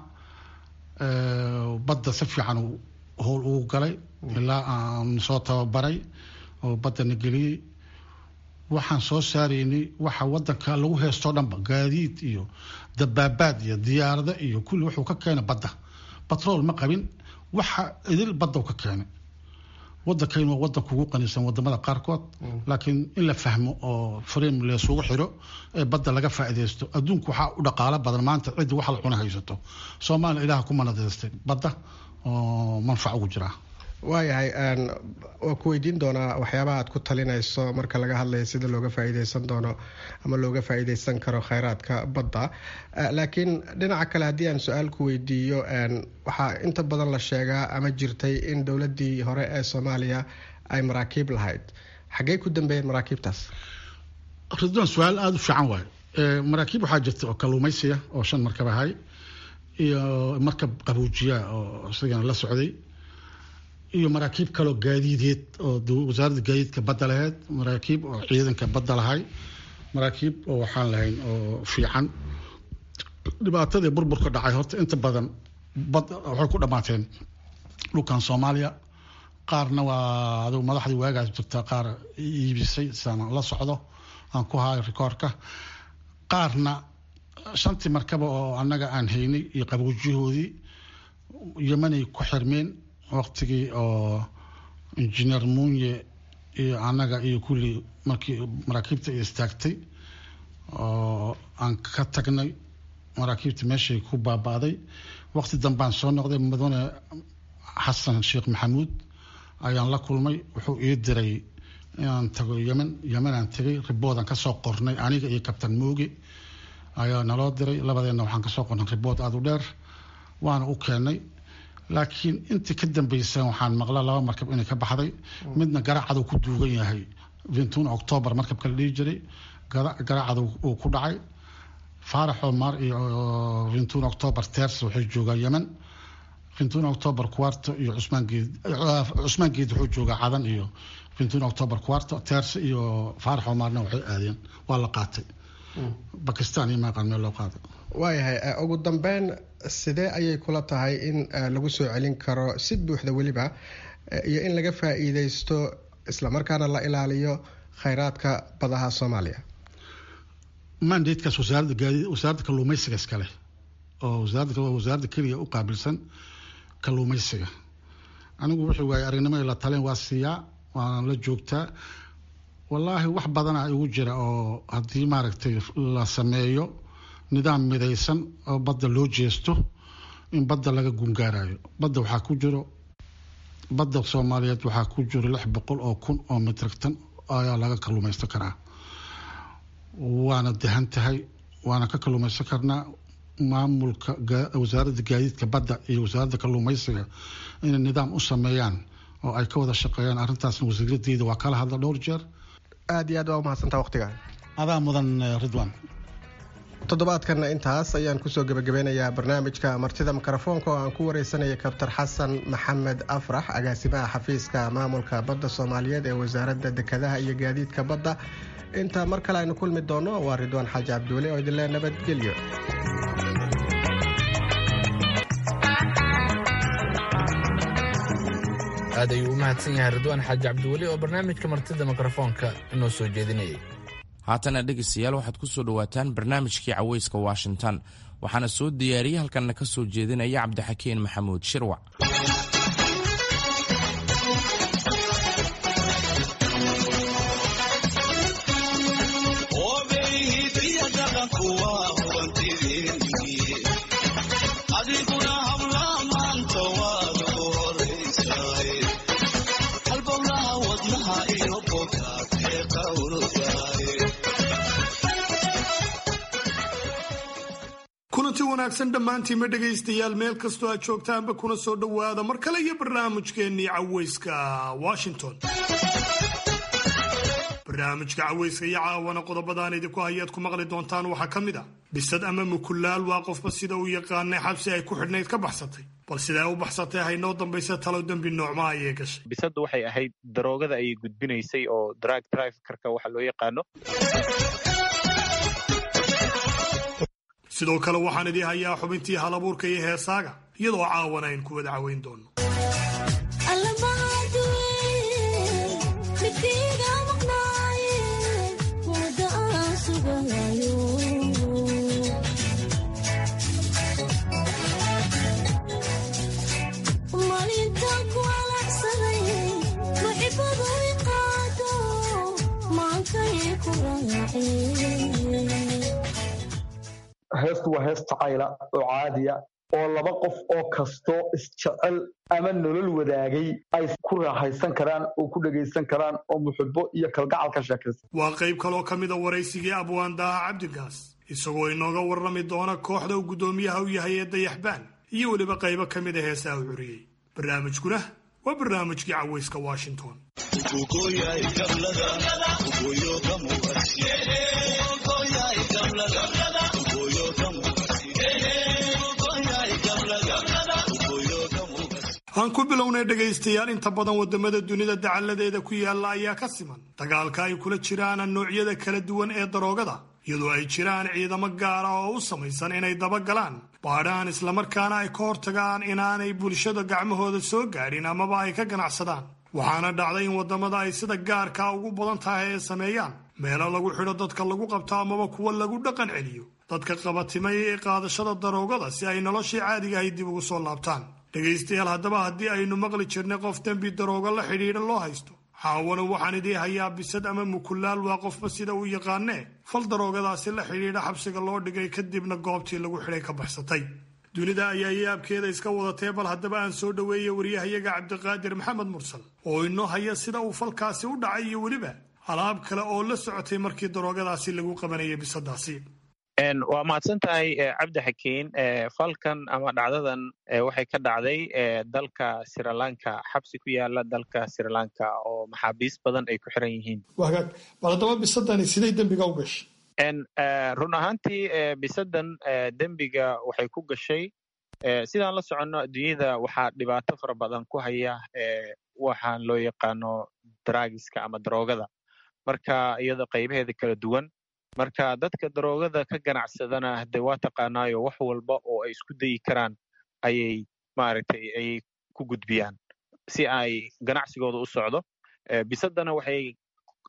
badda si fiican howl ugu galay ilaa aan soo tababaray oo badda na geliyey. waxaan soo saaraynay waxa wadanka lagu heesto dhanba, gaadiid iyo dabaabaad iyo diyaarada iyo kulli wuxuu ka keenay badda, batrool ma qabin, waxa idil badda ka keenay. wadankaynu waa wadanka ugu qanisan wadamada qaarkood, laakiin in la fahmo oo frame laysugu xiro ee badda laga faa'iidaysto. adduunku waxaa u dhaqaalo badan maanta ciddi wax la cuna haysato, Soomaaliya ilaaha ku manadaystay badda oo manfac ugu jira. waayahay waa ku weydiin doonaa waxyaabaha aad ku talinayso marka laga hadlayo sida looga faa'iidaysan doono ama looga faa'iidaysan karo khayraadka badda, laakiin dhinaca kale haddii aan su-aal ku weydiiyo, waxaa inta badan la sheegaa ama jirtay in dowladdii hore ee Soomaaliya ay maraakiib lahayd, xaggee ku dambeeyeen maraakiibtaas? Ridwaan su-aal aada u fiican waaye. maraakiib waxaa jirta oo kalluumaysiya oo shan markab ahay iyo markab qaboojiya oo isagana la socday, iyo maraakiib kaloo gaadiideed oo wasaaradda gaadiidka badda lahayd, maraakiib oo ciidanka badda lahay, maraakiib oo waxaan lahayn oo fiican. dhibaatadii burburka dhacay horta inta badan bad waxay ku dhamaateen dhulkan Soomaaliya, qaarna waa adoo madaxdii waagaas jirta qaar iibisay sana la socdo aan ku hayo rikoorka, qaarna shantii markaba oo annaga aan haynay iyo qaboojiyahoodii Yemenay ku xirmeen waqtigii oo injineer Muunye iyo annaga iyo kulli markii maraakiibta istaagtay oo aan ka tagnay, maraakiibta meeshay ku baabaaday. waqti dambaan soo noqday mudane Xasan Sheekh Maxamuud ayaan la kulmay, wuxuu ii diray inaan tago Yemen. Yemen aan tagay, riboodan ka soo qornay aniga iyo kabtan Mooge ayaa naloo diray, labadeena waxaan ka soo qornay ribood aad u dheer waana u keenay. laakiin intii ka dambeysay waxaan maqlaa laba markab inay ka baxday, midna garaacad uu ku duugan yahay vintuun October markabka la dhihi jiray, garaacad uu ku dhacay. Faarax Omar iyo vintuun October Ters waxay joogaan Yemen, vintuun October Quarto iyo Cusmaan Geed Cusmaan Geed wuxuu joogaa Cadan, iyo vintuun October Quarto Ters iyo Faarax Omarna waxay aadeen, waa la qaatay Pakistan iyo maqan meel loo qaaday. waayahay ugu dambeyn sidee ayay kula tahay in lagu soo celin karo si buuxda weliba iyo in laga faa'iidaysto isla markaana la ilaaliyo khayraadka badaha Soomaaliya? mandatekas wasaaradda gaadiid wasaaradda kalluumaysiga iskale oo wasaaradda wasaaradda keliya u qaabilsan kalluumaysiga anigu wuxuu waayay aragnimada la talin waa siiyaa waan la joogtaa wallaahi wax badan ay ugu jira oo haddii maaragtay la sameeyo nidaam midaysan oo badda loo jeesto in badda laga gungaarayo badda waxaa ku jiro badda Soomaaliyeed waxaa ku jiro lix boqol oo kun oo metrik tan ayaa laga kalluumaysan karaa waana dahan tahay waana ka kalluumaysan karnaa maamulka wasaaradda gaadiidka badda iyo wasaaradda kalluumaysiga inay nidaam u sameeyaan oo ay ka wada shaqeeyaan arrintaasna wasiiradeeda waa kala hadla dhowr jeer aad iyo aad waa mahadsantaa waqtiga adaa mudan Ridwan toddobaadkan intaas ayaan kusoo gabagabeynayaa barnaamijka martida mikrofoonka oo aan ku wareysanaya kabtar xasan maxamed afrax agaasimaha xafiiska maamulka badda Soomaaliyeed ee wasaaradda dekedaha iyo gaadiidka badda inta mar kale aynu kulmi doono waa Ridwan Xaaji Cabdulle oo idin leeyahay nabadgelyo aad ayuu u mahadsan yahay Ridwan Xaaji Cabdulle oo barnaamijka martida mikrofoonka inoo soo jeedinayay haatana dhegeystayaal waxaad ku soo dhawaataan barnaamijkii cawayska Washington waxaana soo diyaariyay halkan ka soo jeedinaya Cabdixakiin Maxamuud Shirwac kulanti wanaagsan dhammaantiin ma dhegaystayaal meel kastoo aad joogtaanba kuna soo dhowaada mar kale iyo barnaamijkeennii cawayska Washington barnaamijka cawayska iyo caawana qodobadaan idinku hayaad ku maqli doontaan waxaa ka mid ah bisad ama mukulaal waa qofba sida uu yaqaanay xabsi ay ku xidhnayd ka baxsatay bal sidaa u baxsatay haynoo dambaysa talo dembi noocma ayay gashay bisadu waxay ahayd daroogada ay gudbinaysay oo drug traffickerka waxa loo yaqaano sidoo kale waxaan idii hayaa xubintii halabuurka iyo heesaaga iyadoo caawana aynu ku wada caweyn doono heestu waa hees jacayla oo caadiya oo laba qof oo kasto isjecel ama nolol wadaagay ay ku raaxaysan karaan oo ku dhagaysan karaan oo muxibbo iyo kalgacal ka sheekaysan waa qayb kaloo ka mid a waraysigii abwaan daaha cabdigaas isagoo inooga warrami doona kooxda uu guddoomiyaha u yahay ee dayaxbaan iyo weliba qaybo ka mid a heesaha u curiyey barnaamijkuna waa barnaamijkii cawayska Washington aan ku bilownay dhegaystayaal inta badan wadamada dunida dacaladeeda ku yaala ayaa ka siman dagaalka ay kula jiraan noocyada kala duwan ee daroogada iyadoo ay jiraan ciidamo gaar ah oo u samaysan inay dabagalaan baadhaan islamarkaana ay ka hortagaan inaanay bulshada gacmahooda soo gaadhin amaba ay ka ganacsadaan waxaana dhacday in wadamada ay sida gaarka ugu badan tahay ay sameeyaan meelo lagu xidho dadka lagu qabto amaba kuwa lagu dhaqan celiyo dadka qabatimay ee qaadashada daroogada si ay noloshii caadiga ahay dib ugu soo laabtaan dhegaystayaal haddaba haddii aynu maqli jirnay qof dembi darooga la xidhiidha loo haysto caawana waxaan idii hayaa bisad ama mukulaal waa qofba sida uu yaqaanee fal daroogadaasi la xidhiidha xabsiga loo dhigay kadibna goobtii lagu xidhay ka baxsatay dunida ayaa yaabkeeda iska wadatee bal haddaba aan soo dhoweeyey waryahayaga cabdiqaadir maxamed mursal oo inoo haya sida uu falkaasi u dhacay iyo weliba alaab kale oo la socotay markii daroogadaasi lagu qabanayay bisadaasi waa mahadsan tahay cabdixakiin falkan ama dhacdadan waxay ka dhacday dalka Sri Lanka xabsi ku yaala dalka Sri Lanka oo maxaabiis badan ay ku xiran yihiin wagaag bal haddaba bisadani siday dembiga u gashay run ahaantii bisadan dembiga waxay ku gashay sidaan la soconno adduunyada waxaa dhibaato fara badan ku haya waxaan loo yaqaano drugska ama daroogada marka iyada qaybaheeda kala duwan marka dadka daroogada ka ganacsadana hade waa taqaanaayo wax walba oo ay isku dayi karaan ayay maaragtay ayay ku gudbiyaan si ay ganacsigooda u socdo bisadana waxay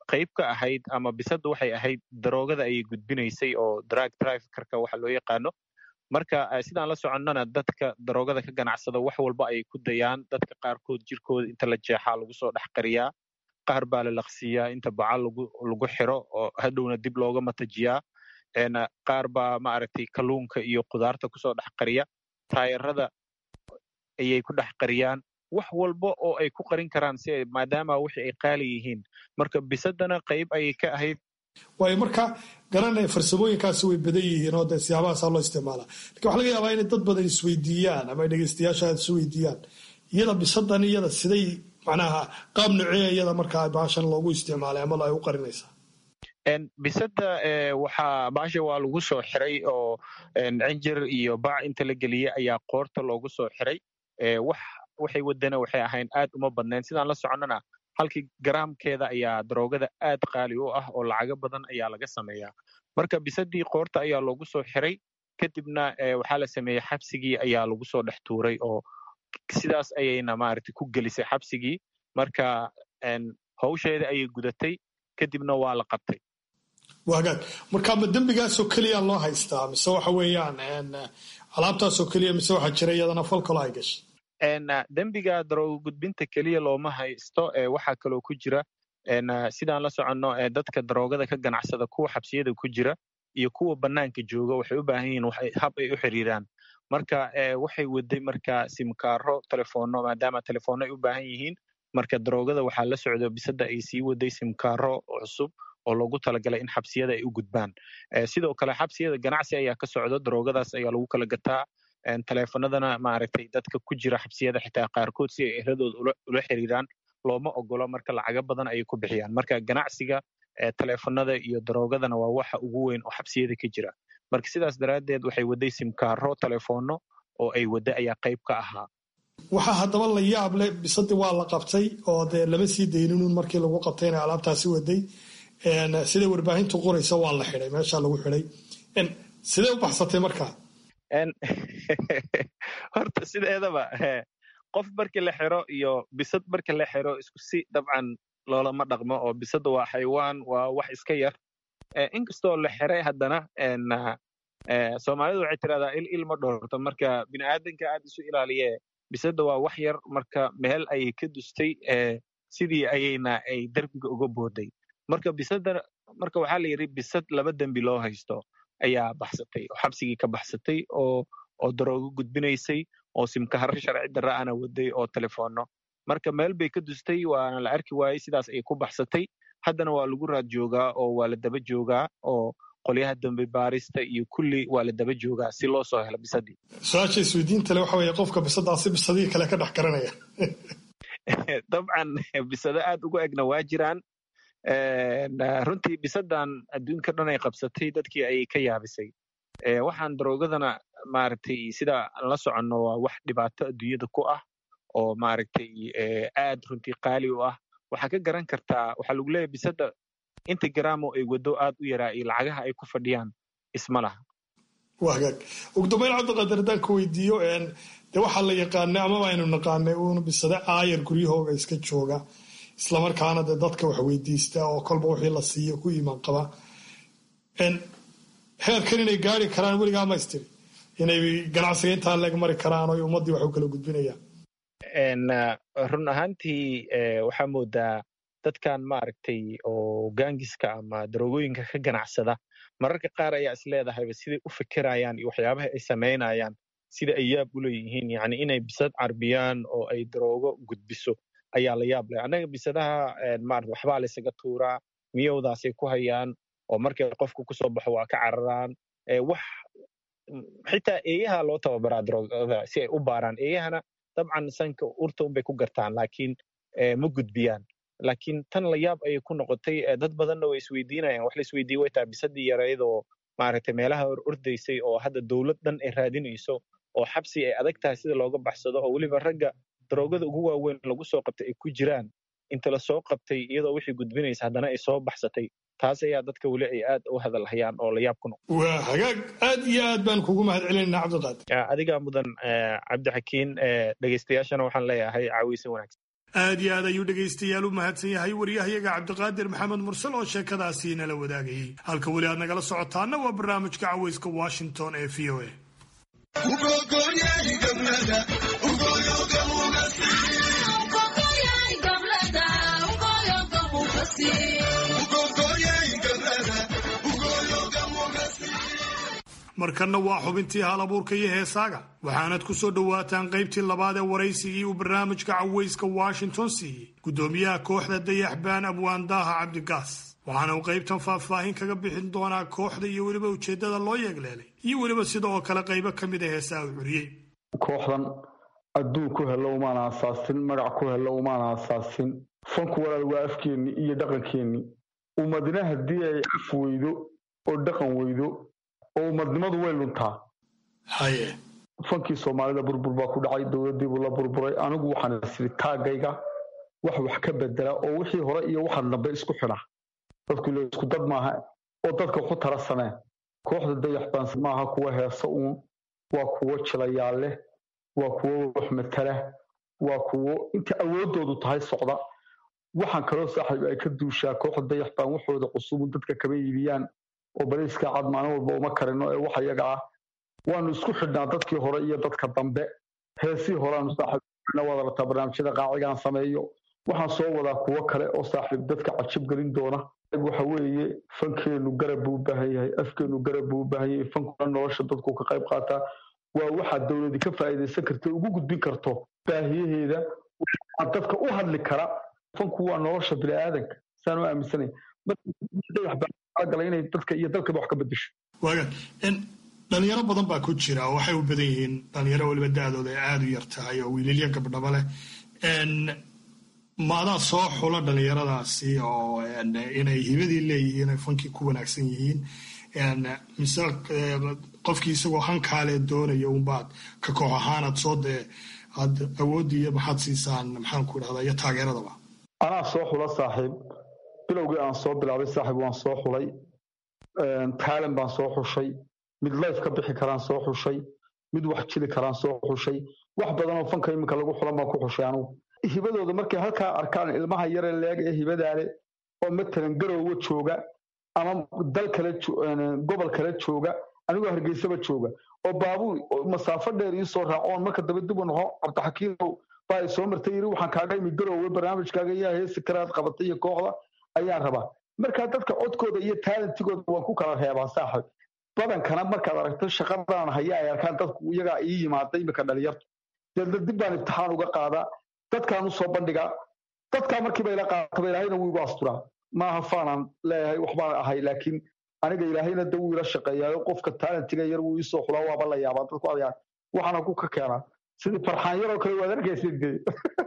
qayb ka ahayd ama bisadda waxay ahayd daroogada ayay gudbinaysay oo drug traffickerka waxa loo yaqaano. marka sidaan la soconnana dadka daroogada ka ganacsada wax walba ayay ku dayaan. dadka qaarkood jirkooda inta la jeexaa lagu soo dhex qariyaa, qaar baa la laqsiyaa inta bacal lagu lagu xiro oo hadhowna dib looga matajiyaa. qaar baa maaragtay kalluunka iyo qudaarta kusoo dhex qariya, taayarada ayay ku dhex qariyaan, wax walba oo ay ku qarin karaan si maadaama wixii ay qaali yihiin. marka bisadana qayb ayay ka ahayd. waayo marka garanaya farsamooyinkaasi way badan yihiin oo dee siyaabahaasa loo isticmaalaa. lakin waxa laga yaabaa inay dad badan isweydiiyaan ama dhegeystayaasha aad isweydiiyaan iyada bisadan iyada siday macnaha qaab nuucee iyada markaa baashan loogu isticmaalay ama ay u qarinaysaa. bisada waxaa baasha waa lagu soo xiray oo cinjir iyo bac inta la geliyey ayaa qoorta loogu soo xiray. wax waxay wadana waxay ahayn aad uma badnayn. sidaan la soconnana halkii garaamkeeda ayaa daroogada aad qaali u ah oo lacago badan ayaa laga sameeyaa. marka bisadii qoorta ayaa loogu soo xiray, kadibna waxaa la sameeyey xabsigii ayaa lagu soo dhex tuuray oo sidaas ayayna maaragtay ku gelisay xabsigii. marka hawsheeda ayay gudatay, kadibna waa la qabtay. wagaag marka ma dembigaasoo keliya loo haystaa mise waxa weeyaan alaabtaasoo keliya mise waxaa jira iyadana fal kalo ay gashay? dembiga daroogo gudbinta keliya looma haysto, waxaa kaloo ku jira sidaan la soconno dadka daroogada ka ganacsada, kuwa xabsiyada ku jira iyo kuwa banaanka jooga waxay u baahan yihiin hab ay u xiriiraan. marka waxay waday marka simkaaro telefono, maadaama telefono ay u baahan yihiin. marka daroogada waxaa la socdo bisada ay sii waday simkaaro cusub oo loogu talagalay in xabsiyada ay u gudbaan. sidoo kale xabsiyada ganacsi ayaa ka socdo, daroogadaas ayaa lagu kala gataa. teleefanadana maaragtay dadka ku jira xabsiyada xitaa qaarkood si ay ehladooda ula xiriiraan looma ogolo, marka lacago badan ayay ku bixiyaan. marka ganacsiga teleefanada iyo daroogadana waa waxa ugu weyn oo xabsiyada ka jira. marka sidaas daraaddeed waxay waday simkaaro telefono oo ay wada ayaa qayb ka ahaa. waxaa haddaba la yaab leh, bisadii waa la qabtay oo dee lama sii dayninun markii lagu qabtay inay alaabtaasi waday. sida warbaahintu qoraysa waa la xiday, meeshaa lagu xiday. sidee u baxsatay markaa? horta sideedaba qof markii la xiro iyo bisad markii la xiro isku si dabcan loolama dhaqmo, oo bisada waa xaywaan, waa wax iska yar. inkastoo la xiray haddana soomaalidu waxay tiraahdaa il il ma dhoorto. marka biniaadanka aad isu ilaaliye, bisada waa wax yar. marka meel ayay ka dustay, sidii ayayna ay derbiga uga booday. marka bisada marka waxaa la yidhi bisad laba dembi loo haysto ayaa baxsatay oo xabsigii ka baxsatay oo oo daroogo gudbinaysay oo simkaharo sharci darra ana waday oo telefono. marka meel bay ka dustay, waana la arki waayey, sidaas ay ku baxsatay. haddana waa lagu raad joogaa oo waa la daba joogaa oo qolyaha dambe baarista iyo kulli waa la daba joogaa si loo soo helo bisadii. su-aasha isweydiinta le waxa weeye qofka bisadaasi bisadii kale ka dhex garanaya. dabcan bisado aad ugu egna waa jiraan. runtii bisadan adduunka dhan ay qabsatay, dadkii ayay ka yaabisay. waxaan daroogadana maaragtay sida la soconno waa wax dhibaato adduunyada ku ah oo maaragtay aad runtii qaali u ah. waxaa ka garan kartaa, waxaa lagu leeyahay bisada inta garaamo ay wado aad u yaraa iyo lacagaha ay ku fadhiyaan isma laha. waa hagaag. ugu dambeyn cabdiqaadir haddaan ka weydiiyo, dee waxaa la yaqaanay amaba aynu naqaanay uun bisada aayar guryahooga iska jooga, islamarkaana dee dadka wax weydiista oo kolba wixii la siiyo ku iimaan qaba. heerkan inay gaari karaan weligaa ma istiri inay ganacsiga intaa leeg mari karaan oo ummaddii wax u kala gudbinayaan? run ahaantii waxaa moodaa dadkan maaragtay oo gaangiska ama daroogooyinka ka ganacsada mararka qaar ayaa is leedahayba siday u fikirayaan iyo waxyaabaha ay samaynayaan sida ay yaab u leeyihiin. yacni inay bisad carbiyaan oo ay daroogo gudbiso ayaa la yaab leh. annaga bisadaha maarata waxbaa laysaga tuuraa, miyowdaasay ku hayaan oo markay qofku kusoo baxo waa ka cararaan. wax xitaa eeyaha loo tababaraa daroogada si ay u baaraan. eeyahana dabcan sanka urta unbay ku gartaan, laakiin ma gudbiyaan. laakiin tan la yaab ayay ku noqotay. dad badanna way isweydiinayaan. wax la isweydiiye way tahay bisadii yaraydoo maaragtay meelaha hor ordaysay oo hadda dowlad dhan ay raadinayso oo xabsi ay adag tahay sida looga baxsado, oo weliba ragga daroogada ugu waaweyn lagu soo qabtay ay ku jiraan. inta la soo qabtay iyadoo wixii gudbinaysa haddana ay soo baxsatay. taas ayaa dadka weli ay aad u hadalhayaan oo la yaab ku noqo. waa hagaag. aad iyo aad baan kugu mahad celinayna cabdiqaadir. adigaa mudan cabdixakiin. dhegeystayaashana waxaan leeyahay caawiysan wanaagsan. aad iyo aad ayuu dhegaystayaal u mahadsan yahay waryahayaga cabdiqaadir maxamed mursal oo sheekadaasi nala wadaagayay halka weli aad nagala socotaana waa barnaamijka cawayska washington ee v o a markanna waa xubintii hal abuurka iyo heesaaga waxaanad ku soo dhowaataan qaybtii labaad ee waraysigii uu barnaamijka cawayska washington siiyey guddoomiyaha kooxda dayaxbaan abwaan daaha cabdigaas waxaana uu qaybtan faahfaahin kaga bixin doonaa kooxda iyo weliba ujeeddada loo yeegleelay iyo weliba sida oo kale qaybo ka mid a heesaha uu curiyey kooxdan adduun ku helo umaan aasaasin magac ku helo umaan aasaasin fanku walaal waa afkeenni iyo dhaqankeenni ummadina haddii ay af weydo oo dhaqan weydo oo umadnimadu way luntaa haye fankii soomaalida burbur baa ku dhacay dowladii buu la burburay anigu waxaan isiri taagayga wax wax ka bedela oo wixii hore iyo waxa dambe isku xidha dadku la isku dad maaha oo dadka ku tara samee kooxda dayaxbaan maaha kuwa heesa uun waa kuwo jilayaal leh waa kuwo wax matala waa kuwo inta awoodoodu tahay socda waxaan kaloo saaxiib ay ka duushaa kooxda dayaxbaan waxooda cusub dadka kaba iibiyaan oo bariiska cad maalin walba uma karino ee wax iyaga ah waanu isku xidhnaa dadkii hore iyo dadka dambe heesii horeaanu saaxiibna wada lataa barnaamijyada qaacigaan sameeyo waxaan soo wadaa kuwo kale oo saaxiib dadka cajib gelin doona waxa weeye fankeenu garab buu u baahan yahay afkeenu garab buu u baahan yahay fankuna nolosha dadku ka qayb qaataa waa waxa dowladi ka faa'iidaysan karta ugu gudbin karto baahiyaheeda dadka u hadli kara fanku waa nolosha bini'aadanka saan u aaminsanay inay dadka iyo dalkaba wax ka bedesho waaga dhalinyaro badan baa ku jira oo waxay u badan yihiin dhalinyaro weliba da-dooda ay aada u yar tahay oo wiilalya gabdhaba leh maadaa soo xula dhalinyaradaasi oo inay hibadii leeyihiin ay fankii ku wanaagsan yihiin mise qofkii isagoo hankaale doonaya unbaad ka koox ahaanaad soo dee aad awoodii maxaad siisaan maxaan ku dhahdaa iyo taageeradaba anaa soo xula saaxiib bilowgii aan soo bilaabay saaxiib waan soo xulay taalan baan soo xushay mid life ka bixi karaan soo xushay mid wax jili karaan soo xushay wax badan oo fanka iminka lagu xulan baan ku xushay anugu hibadooda markay halkaa arkaan ilmaha yare leeg ee hibadaale oo matalan garowga jooga ama dal kale gobol kale jooga anigoo hargeysaba jooga oo baabuur masaafo dheer ii soo raacoon marka daba dib u noqo cabdixakiinow baa i soo martay yiri waxaan kaaga imi garowga barnaamijkaaga yaa heesi karaad qabatay iyo kooxda ayaan rabaa markaa dadka codkooda iyo taalantigooda waan ku kala reebaa saaxiib badankana markaad aragto shaqadaan haya ay arkaan dadku iyagaa ii yimaada imika dhalinyartu deedna dib baan imtixaan uga qaadaa dadkaan usoo bandhigaa dadkaa markiiba ila qaataba ilaahayna wuu igu asturaa maaha faanaan leeyahay waxbaan ahay laakiin aniga ilaahayna da wuu ila shaqeeyaayo qofka taalantiga yar wuu iisoo xulaa waaba la yaabaa dadku adayaan waxaana ku ka keenaa sidii farxaan yaroo kale waad arkaysid dee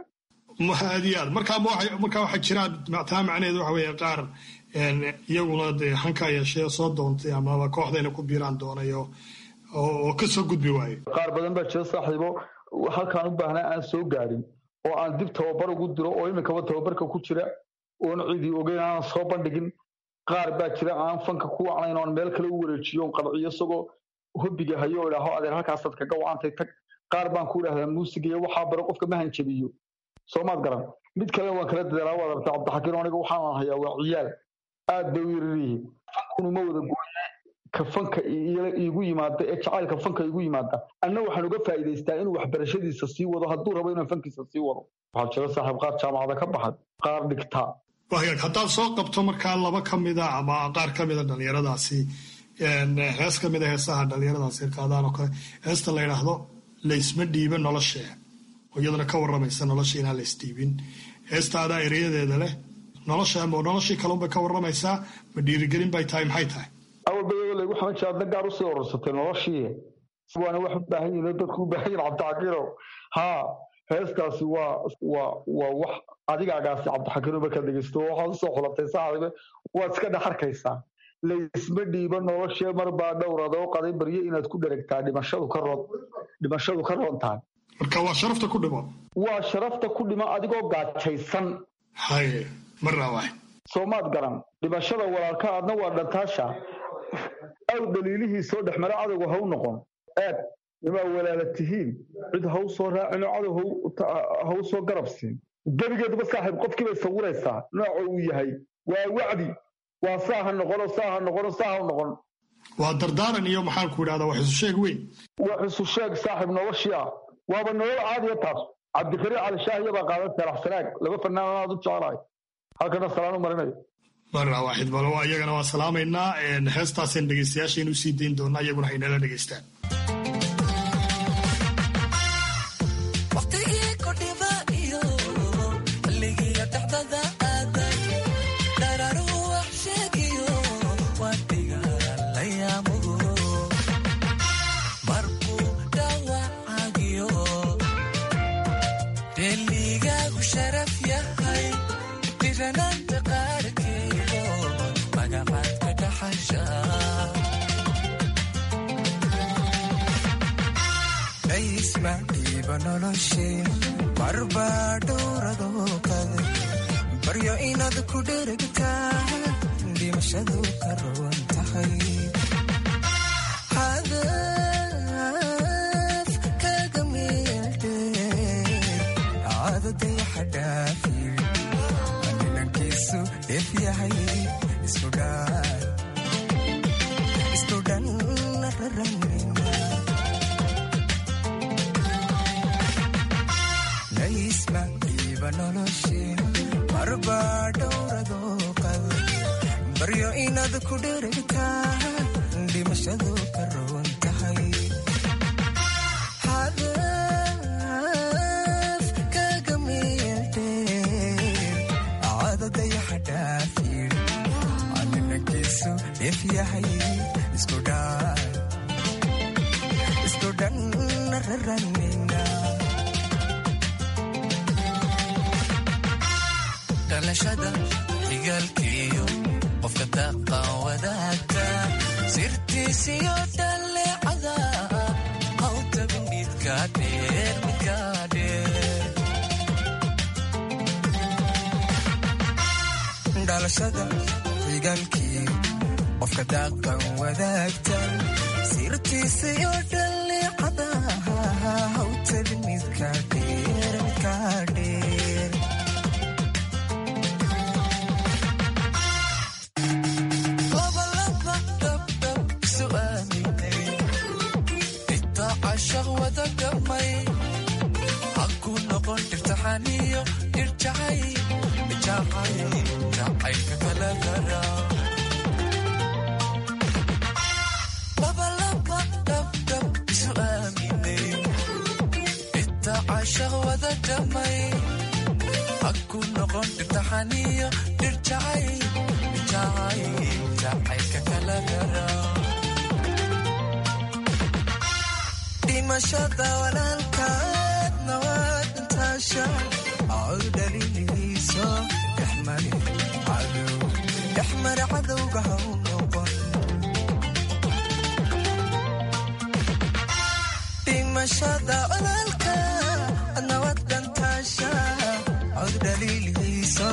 aad iyo aad markaa markaa waxaa jiraan taa macnaheedu waxa weeye qaar iyaguna dee hankaa yeeshee soo doontay amaba kooxdayna ku biiraan doonayo oo ka soo gudbi waayo qaar badan baa jira saaxiibo halkaan u baahnaa aan soo gaadhin oo aan dib tababar ugu diro oo iminkaba tababarka ku jira oon cidii ogeyn aanan soo bandhigin qaar baa jira aan fanka ku wacnayn oon meel kale u wareejiyo on qanciyo isagoo hobbiga hayo o idhaaho adeer halkaasaad kaga wacantay tag qaar baan ku idhahdaa muusiga iyo waxaa baro qofka ma hanjabiyo soomaad garan mid kalena waan kala dadaalaa waad aragtay cabdixakiin aniga waxaan hayaa waa ciyaal aad bay u yarariyihiin fankuna wada gooye ka fanka iigu yimaada ee jacaylka fanka igu yimaada anna waxaan uga faa'iidaystaa inuu waxbarashadiisa sii wado hadduu rabo inuu fankiisa sii wado waxaa jira saaxiib qaar jaamacada ka baxay qaar dhigtaa wagaag haddaad soo qabto markaa laba ka mida ama qaar ka mida dhalinyaradaasi hees ka mida heesaha dhalinyaradaasi qaadaan oo kale heesta la yidhaahdo laysma dhiiba noloshee oo iyadana ka warramaysa nolosha inaan la isdhiibin heesta adaa ereyadeeda leh nolosha ama noloshii kalunbay ka warramaysaa ma dhiirigelin bay tahay maxay tahay awalbayado laygu xaman jira adna gaar usii urursatay noloshii waana wax u baahan yihin dadku u baahan yihin cabdixakiinow haa heestaasi waa waa waa wax adigaagaasi cabdixakiinow markaad dhegeysto waxaad usoo xulatay saaxiibe waad iska dhex arkaysaa laysma dhiiba noloshee mar baa dhowradoo qaday baryo inaad ku dheragtaa dhimashadu ka roon dhimashadu ka roon tahay marka waa sharafta ku dhimo waa sharafta ku dhimo adigoo gaajaysan haye marnaa waay soomaad garan dhimashada walaalka aadna waa dhantaasha aw dhaliilihii soo dhex mara cadowga ha u noqon eed nimaa walaala tihiin cid ha u soo raacino cadow ha u soo garab siin gebigeeduba saaxiib qofkii bay sawiraysaa nooca uu yahay waa wacdi waa saaha noqono saaha noqono saaha noqon waa dardaaran iyo maxaan ku idhahdaa wax isu sheeg weyn wax isu sheeg saaxiib noloshii ah waaba nolol caadiya taas cabdikariim cali shaahiya baa qaadan salax sanaag laba fanaan aad u jecelahay halkana salaan u marinayo marna waaxid balo ayagana waa salaamaynaa heestaaseen dhegeystayaasha inuu sii dayn doona iyaguna haynala dhegeystaan baryo inaad ku dherigtaa dhimashadu ka roon tahay hadaf kaga meeldheer caadaday xadhaafi nilankiisu dheef yahay isku dhan raranina laysma iiba noloshii marbaa dhowradoo qaba baryo inaad ku dherigtaa dhimashadu ka roon tahay hadaf kaga meeldheer caadaday xadhaafiir caninankiisu dheef yahay isku dhan raranina dhalashada xigaalkiiyo qofka daqan wadaagta sirtiisiyo dhallecada hawtabi midka dheer midka dheer dhalashada xigaalkiiyo qofka daqan wadaagta sirtiisiyo dhallecada hawtabi midka dheer midka dheer haku noqon dhirtaxaniyo dhirjacay jacaylka kala gara labalaba dhabdhab isu aaminay inta cashaq wada dhamay haku noqon dhirtaxaniyo dhirjacay jacaylka kala gara dhimashada walaalkaadna waa dhintaasha cod dhalilihiiso dhexmare cadowga haw noqon dhimashada walaalkaadna waa dhintaasha cod dhalilihiiso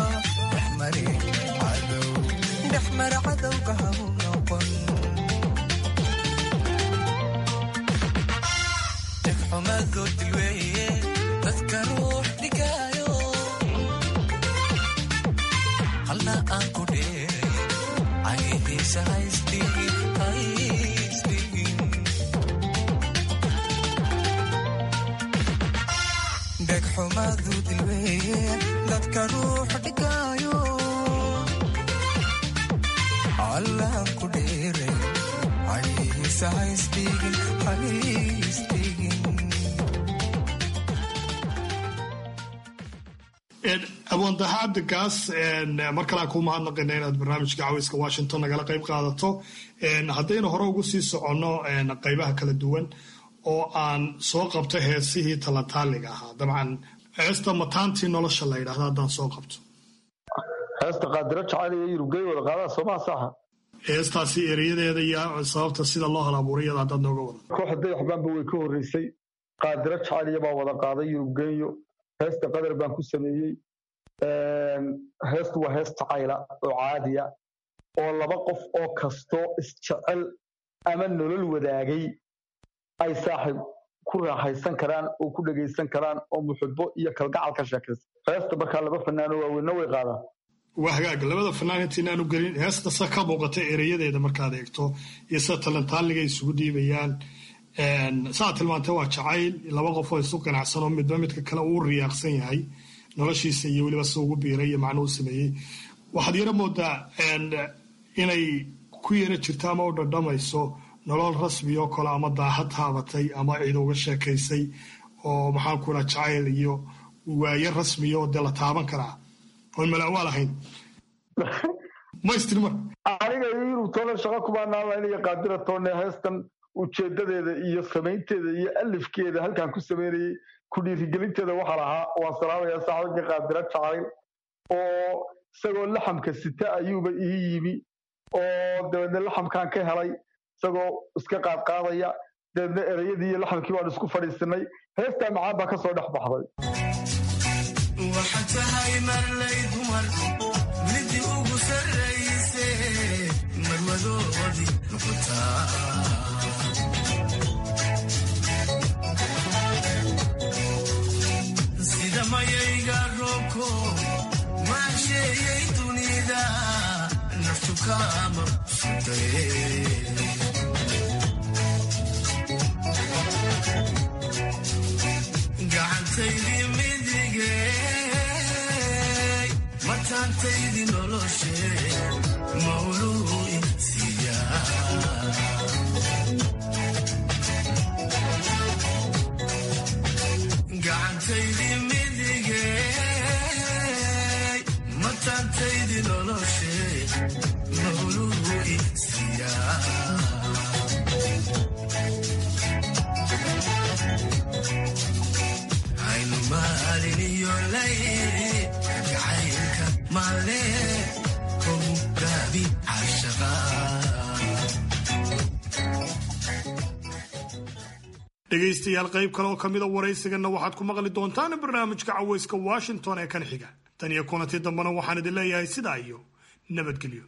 dhexmare cadowga haw noqon xumadoodilweeye dadka ruux dhigaayo halna aan ku dheeray cagihiisa haysdhigin dheg xumadoodilweeye dadka ruux dhigaayo halna aan ku dheeray cagihiisa haysdhigin haysdhigin abwandaha cabdikaas mar kale aan kuu mahadnaqayna inaad barnaamijka caweyska washington nagala qayb qaadato haddaynu hore ugu sii soconno qaybaha kala duwan oo aan soo qabto heesihii talataaliga ahaa dabcan heesta mataantii nolosha la yidhahda haddaan soo qabto heesta qaadiro jacayl iyo yurubgey wada qaadaa soomaa saxa heestaasi ereyadeeda iyo sababta sida loo hal abuuray iyada haddaad nooga wada kooxda dayaxbaanba way ka horreysay qaadiro jacayl iyo baa wada qaaday yurubgeeyo heesta qadar baan ku sameeyey heestu waa hees jacayla oo caadiya oo laba qof oo kastoo isjecel ama nolol wadaagay ay saaxiib ku raaxaysan karaan oo ku dhegaysan karaan oo muxibbo iyo kalgacal ka sheekaysan heesta markaa laba fanaano waaweynna way qaadaan waa hagaag labada fanaan intaynaan u gelin heesta sa ka muuqata ereyadeeda markaad eegto iyo sida talantaaliga isugu dhiibayaan saa tilmaantay waa jacayl laba qof oo isu ganacsan oo midba midka kale uu riyaaqsan yahay noloshiisa iyo weliba si ugu biiray iyo macno u sameeyey waxaad yara moodaa inay ku yara jirto ama u dhadhamayso nolol rasmi oo kale ama daahad taabatay ama cid uga sheekaysay oo maxaan ku dhaha jacayl iyo waaye rasmiya oo dee la taaban karaa oon malaawaal ahayn maystir mar aniga inuu toona shaqo kumaanaan iyo qaadira toone heestan ujeedadeeda iyo samaynteeda iyo alifkeeda halkaan ku samaynayay ku dhiirigelinteeda waxaa lahaa waan salaamayaa saaxiibka qaadira jacayl oo isagoo laxamka sita ayuuba ii yimi oo dabeedna laxamkaan ka helay isagoo iska qaadqaadaya dabeedna ereyadii iyo laxamkii baan isku fadhiisanay heestaa macaan baa ka soo dhex baxday waxatahay marlay dumar midii ugu sarrayse marwadoodii noqotaa sida mayayga roobko maasheeyey dunida naftu kaama sutay gacantaydii midigey mataantaydii noloshe mawluu insiya gacantaydii midigey mataantaydii noloshe mawluu insiya dhegaystayaal qayb kale oo ka mida waraysigana waxaad ku maqli doontaan barnaamijka cawayska washington ee kan xiga tan iyo kulantii dambena waxaan idin leeyahay sidaa iyo nabadgelyo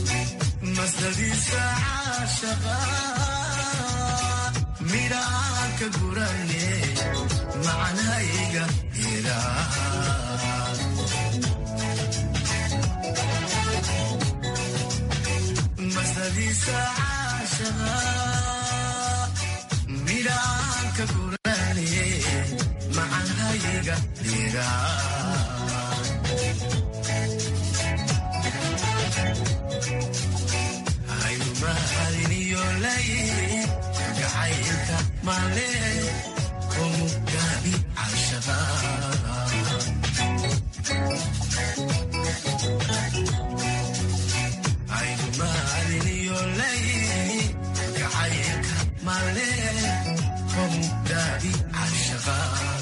masdadiisa caashaqa midhaan ka gurane macanhayga hiraa masadiisa caashaqa midhaan ka gurane macanhayga hiraa gacaylka male omugaabi cashaqa aynumaadiniyolay gacaylka male omugaabi cashaqa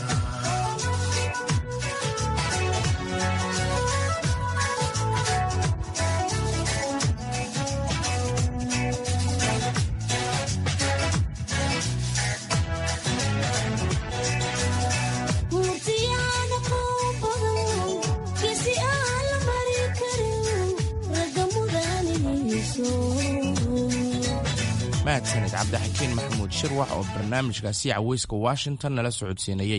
mahadsanid cabdixakiin maxamuud shirwax oo barnaamijkaasi caweyska washington nala socodsiinayey.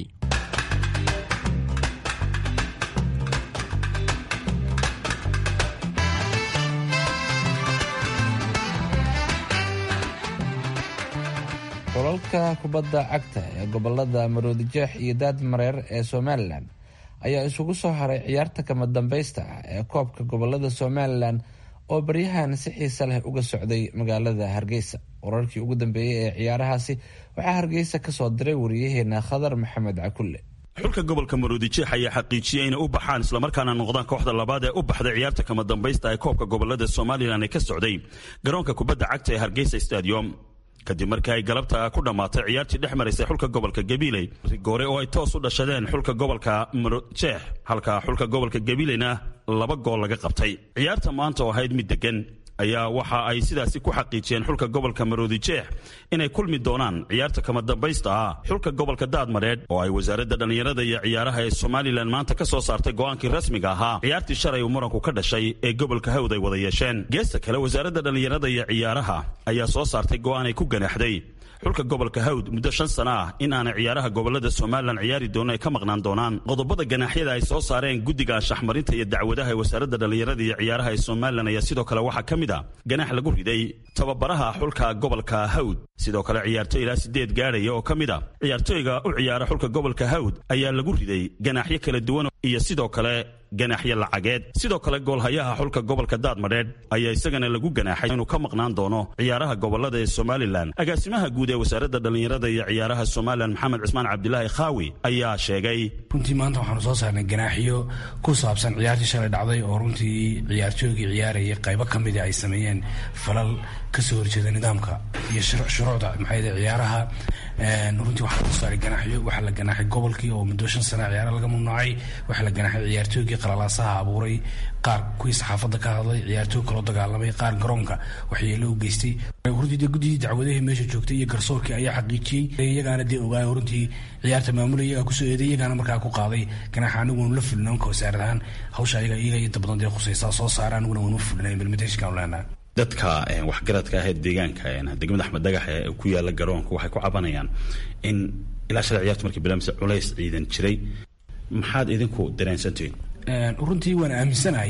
qolalka kubadda cagta ee gobolada maroodijeex iyo daadmareer ee somalilan ayaa isugu soo haray ciyaarta kama dambaysta ah ee koobka gobolada somalilan oo baryahan si xiisa leh uga socday magaalada Hargeysa. wararkii ugu dambeeyay ee ciyaarahaasi waxaa Hargeysa ka soo diray wariyaheena Khadar Maxamed Cakulle. xulka gobolka maroodijeex ayaa xaqiijiyay inay u baxaan isla markaana noqdaan kooxda labaad ee u baxday ciyaarta kama dambaysta ee koobka gobolada Somaliland ee ka socday garoonka kubadda cagta ee Hargeysa Stadium kadib markii ay galabta ku dhamaatay ciyaartii dhex mareysay xulka gobolka Gabiley Rigoore oo ay toos u dhashadeen xulka gobolka Maroodijeex halka xulka gobolka Gabileyna laba gool laga qabtay. ciyaarta maanta oo ahayd mid degan ayaa waxa ay sidaasi ku xaqiijiyeen xulka gobolka Maroodijeex inay kulmi doonaan ciyaarta kama dambaysta ah xulka gobolka Daadmareed oo ay wasaaradda dhalinyarada iyo ciyaaraha ee Somaliland maanta ka soo saartay go'aankii rasmiga ahaa ciyaartii shalay uu muranku ka dhashay ee gobolka Hawd ay wada yeesheen. geesta kale wasaaradda dhalinyarada iyo ciyaaraha ayaa soo saartay go'aan ay ku ganaxday xulka gobolka Hawd muddo shan sano ah in aan ciyaaraha gobolada Somaliland ciyaari doonaan ay ka maqnaan doonaan. qodobada ganaaxyada ay soo saareen guddiga shaxmarinta iyo dacwadaha ee wasaaradda dhalinyarada iyo ciyaaraha ee Somaliland ayaa sidoo kale waxa kamid ah ganaax lagu riday tababaraha xulka gobolka Hawd. sidoo kale ciyaartoy ilaa sideed gaaraya oo kamid ah ciyaartoyga u ciyaara xulka gobolka Hawd ayaa lagu riday ganaaxyo kala duwan iyo sidoo kale ganaaxyo lacageed. sidoo kale goolhayaha xulka gobolka Daadmareed ayaa isagana lagu ganaaxay inuu ka maqnaan doono ciyaaraha gobolada ee Somaliland. agaasimaha guud ee wasaaradda dhalinyarada iyo ciyaaraha Somaliland Maxamed Cismaan Cabdilaahi Khaawi ayaa sheegay runtii maanta waxaanu soo saarnay ganaaxyo ku saabsan ciyaartii shalay dhacday oo runtii ciyaartoygii ciyaaraya qaybo ka mid ah ay sameeyeen falal ka soo horjeeda nidaamka iyo shuruucda maxayda ciyaaraha. runtii waxaa soo saaray ganaaxyo waxaa la ganaaxay gobolkii oo muddo shan sano ciyaaraha laga mamnuucay waxaa la ganaaxay ciyaartoygii qalalaasaha abuuray qaar kuwii saxaafadda ka hadlay ciyaartooy kaloo dagaalamay qaar garoonka waxyeelo u geystay. runtii guddigii dacwadahii meesha joogtay iyo garsoorkii ayaa xaqiijiyey iyagaana dee ogaay runtii ciyaarta maamulaya iyagaa kusoo eeday iyagaana markaa ku qaaday ganaaxa aniguna la fulinoonka wasaarad ahaan hawsha iyaga iyaga inta badan dee khusaysaa soo saara aniguna waanu fulinay implementationka leenahay. dadka waxgaradka ahayd deegaanka degmada Axmed Dhagax ee ku yaala garoonka waxay ku cabanayaan in ilaa shalay ciyaartu markii bilaabmay culays ciidan jiray. maxaad idinku dareensantiin? runtii waan aaminsanahay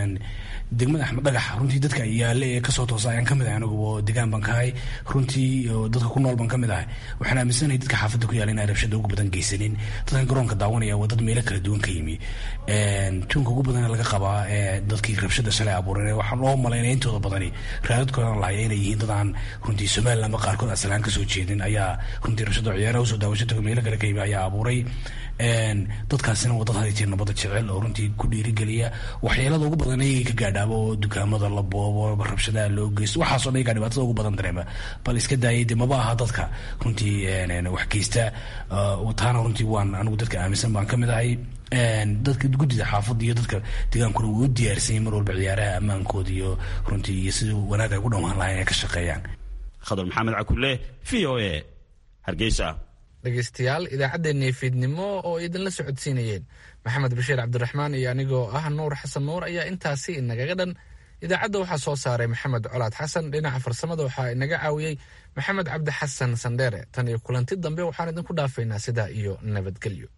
degmada Axmed Dhagax runtii dadka yaale ee kasoo toosa ayaan kamid ahay anigu oo deegaan baan ka ahay runtii dadka ku nool baan kamid ahay. waxaan aaminsanahay dadka xaafadda ku yaala inay rabshada ugu badan geysanin. dadkan garoonka daawanaya waa dad meelo kala duwan ka yimi. tuunka ugu badan laga qabaa dadkii rabshada shalay abuureen waxaan loo malaynaya intooda badani raadadkoodan lahaya inay yihiin dad aan runtii Somaliland ba qaarkood aslaan kasoo jeedin ayaa runtii rabshada ciyaaraha usoo daawashada meelo kale ka yimi ayaa abuuray. dadkaasina waa dad hadii nabada jecel oo runtii ku dhiirigeliya waxyeelada ugu badan ayay ka gaadhaaba oo dukaamada la boobo rabshadaha loo geysto waxaasoo dhan dhibaatada ugu badan dareema bal iska daayay de maba aha dadka runtii wax geysta. taana runtii waan anigu dadka aaminsan baan kamid ahay. dadka guddida xaafadda iyo dadka deegaankuna way u diyaarsanyay mar walba ciyaaraha ammaankooda iyo runtii iyo sida wanaag ay ku dhammaan lahayn inay ka shaqeeyaan. Khadar Maxamed Cakulle V O A Hargeysa. dhegeystayaal idaacaddeenii fiidnimo oo idinla socodsiinayeen Maxamed Bashiir Cabdiraxmaan iyo anigoo ah Nuur Xasan Nuur ayaa intaasi inagaga dhan. idaacadda waxaa soo saaray maxamed colaad xasan, dhinaca farsamada waxaa inaga caawiyey maxamed cabdi xasan sandheere. tan iyo kulanti dambe waxaan idinku dhaafaynaa sidaa iyo nabadgelyo.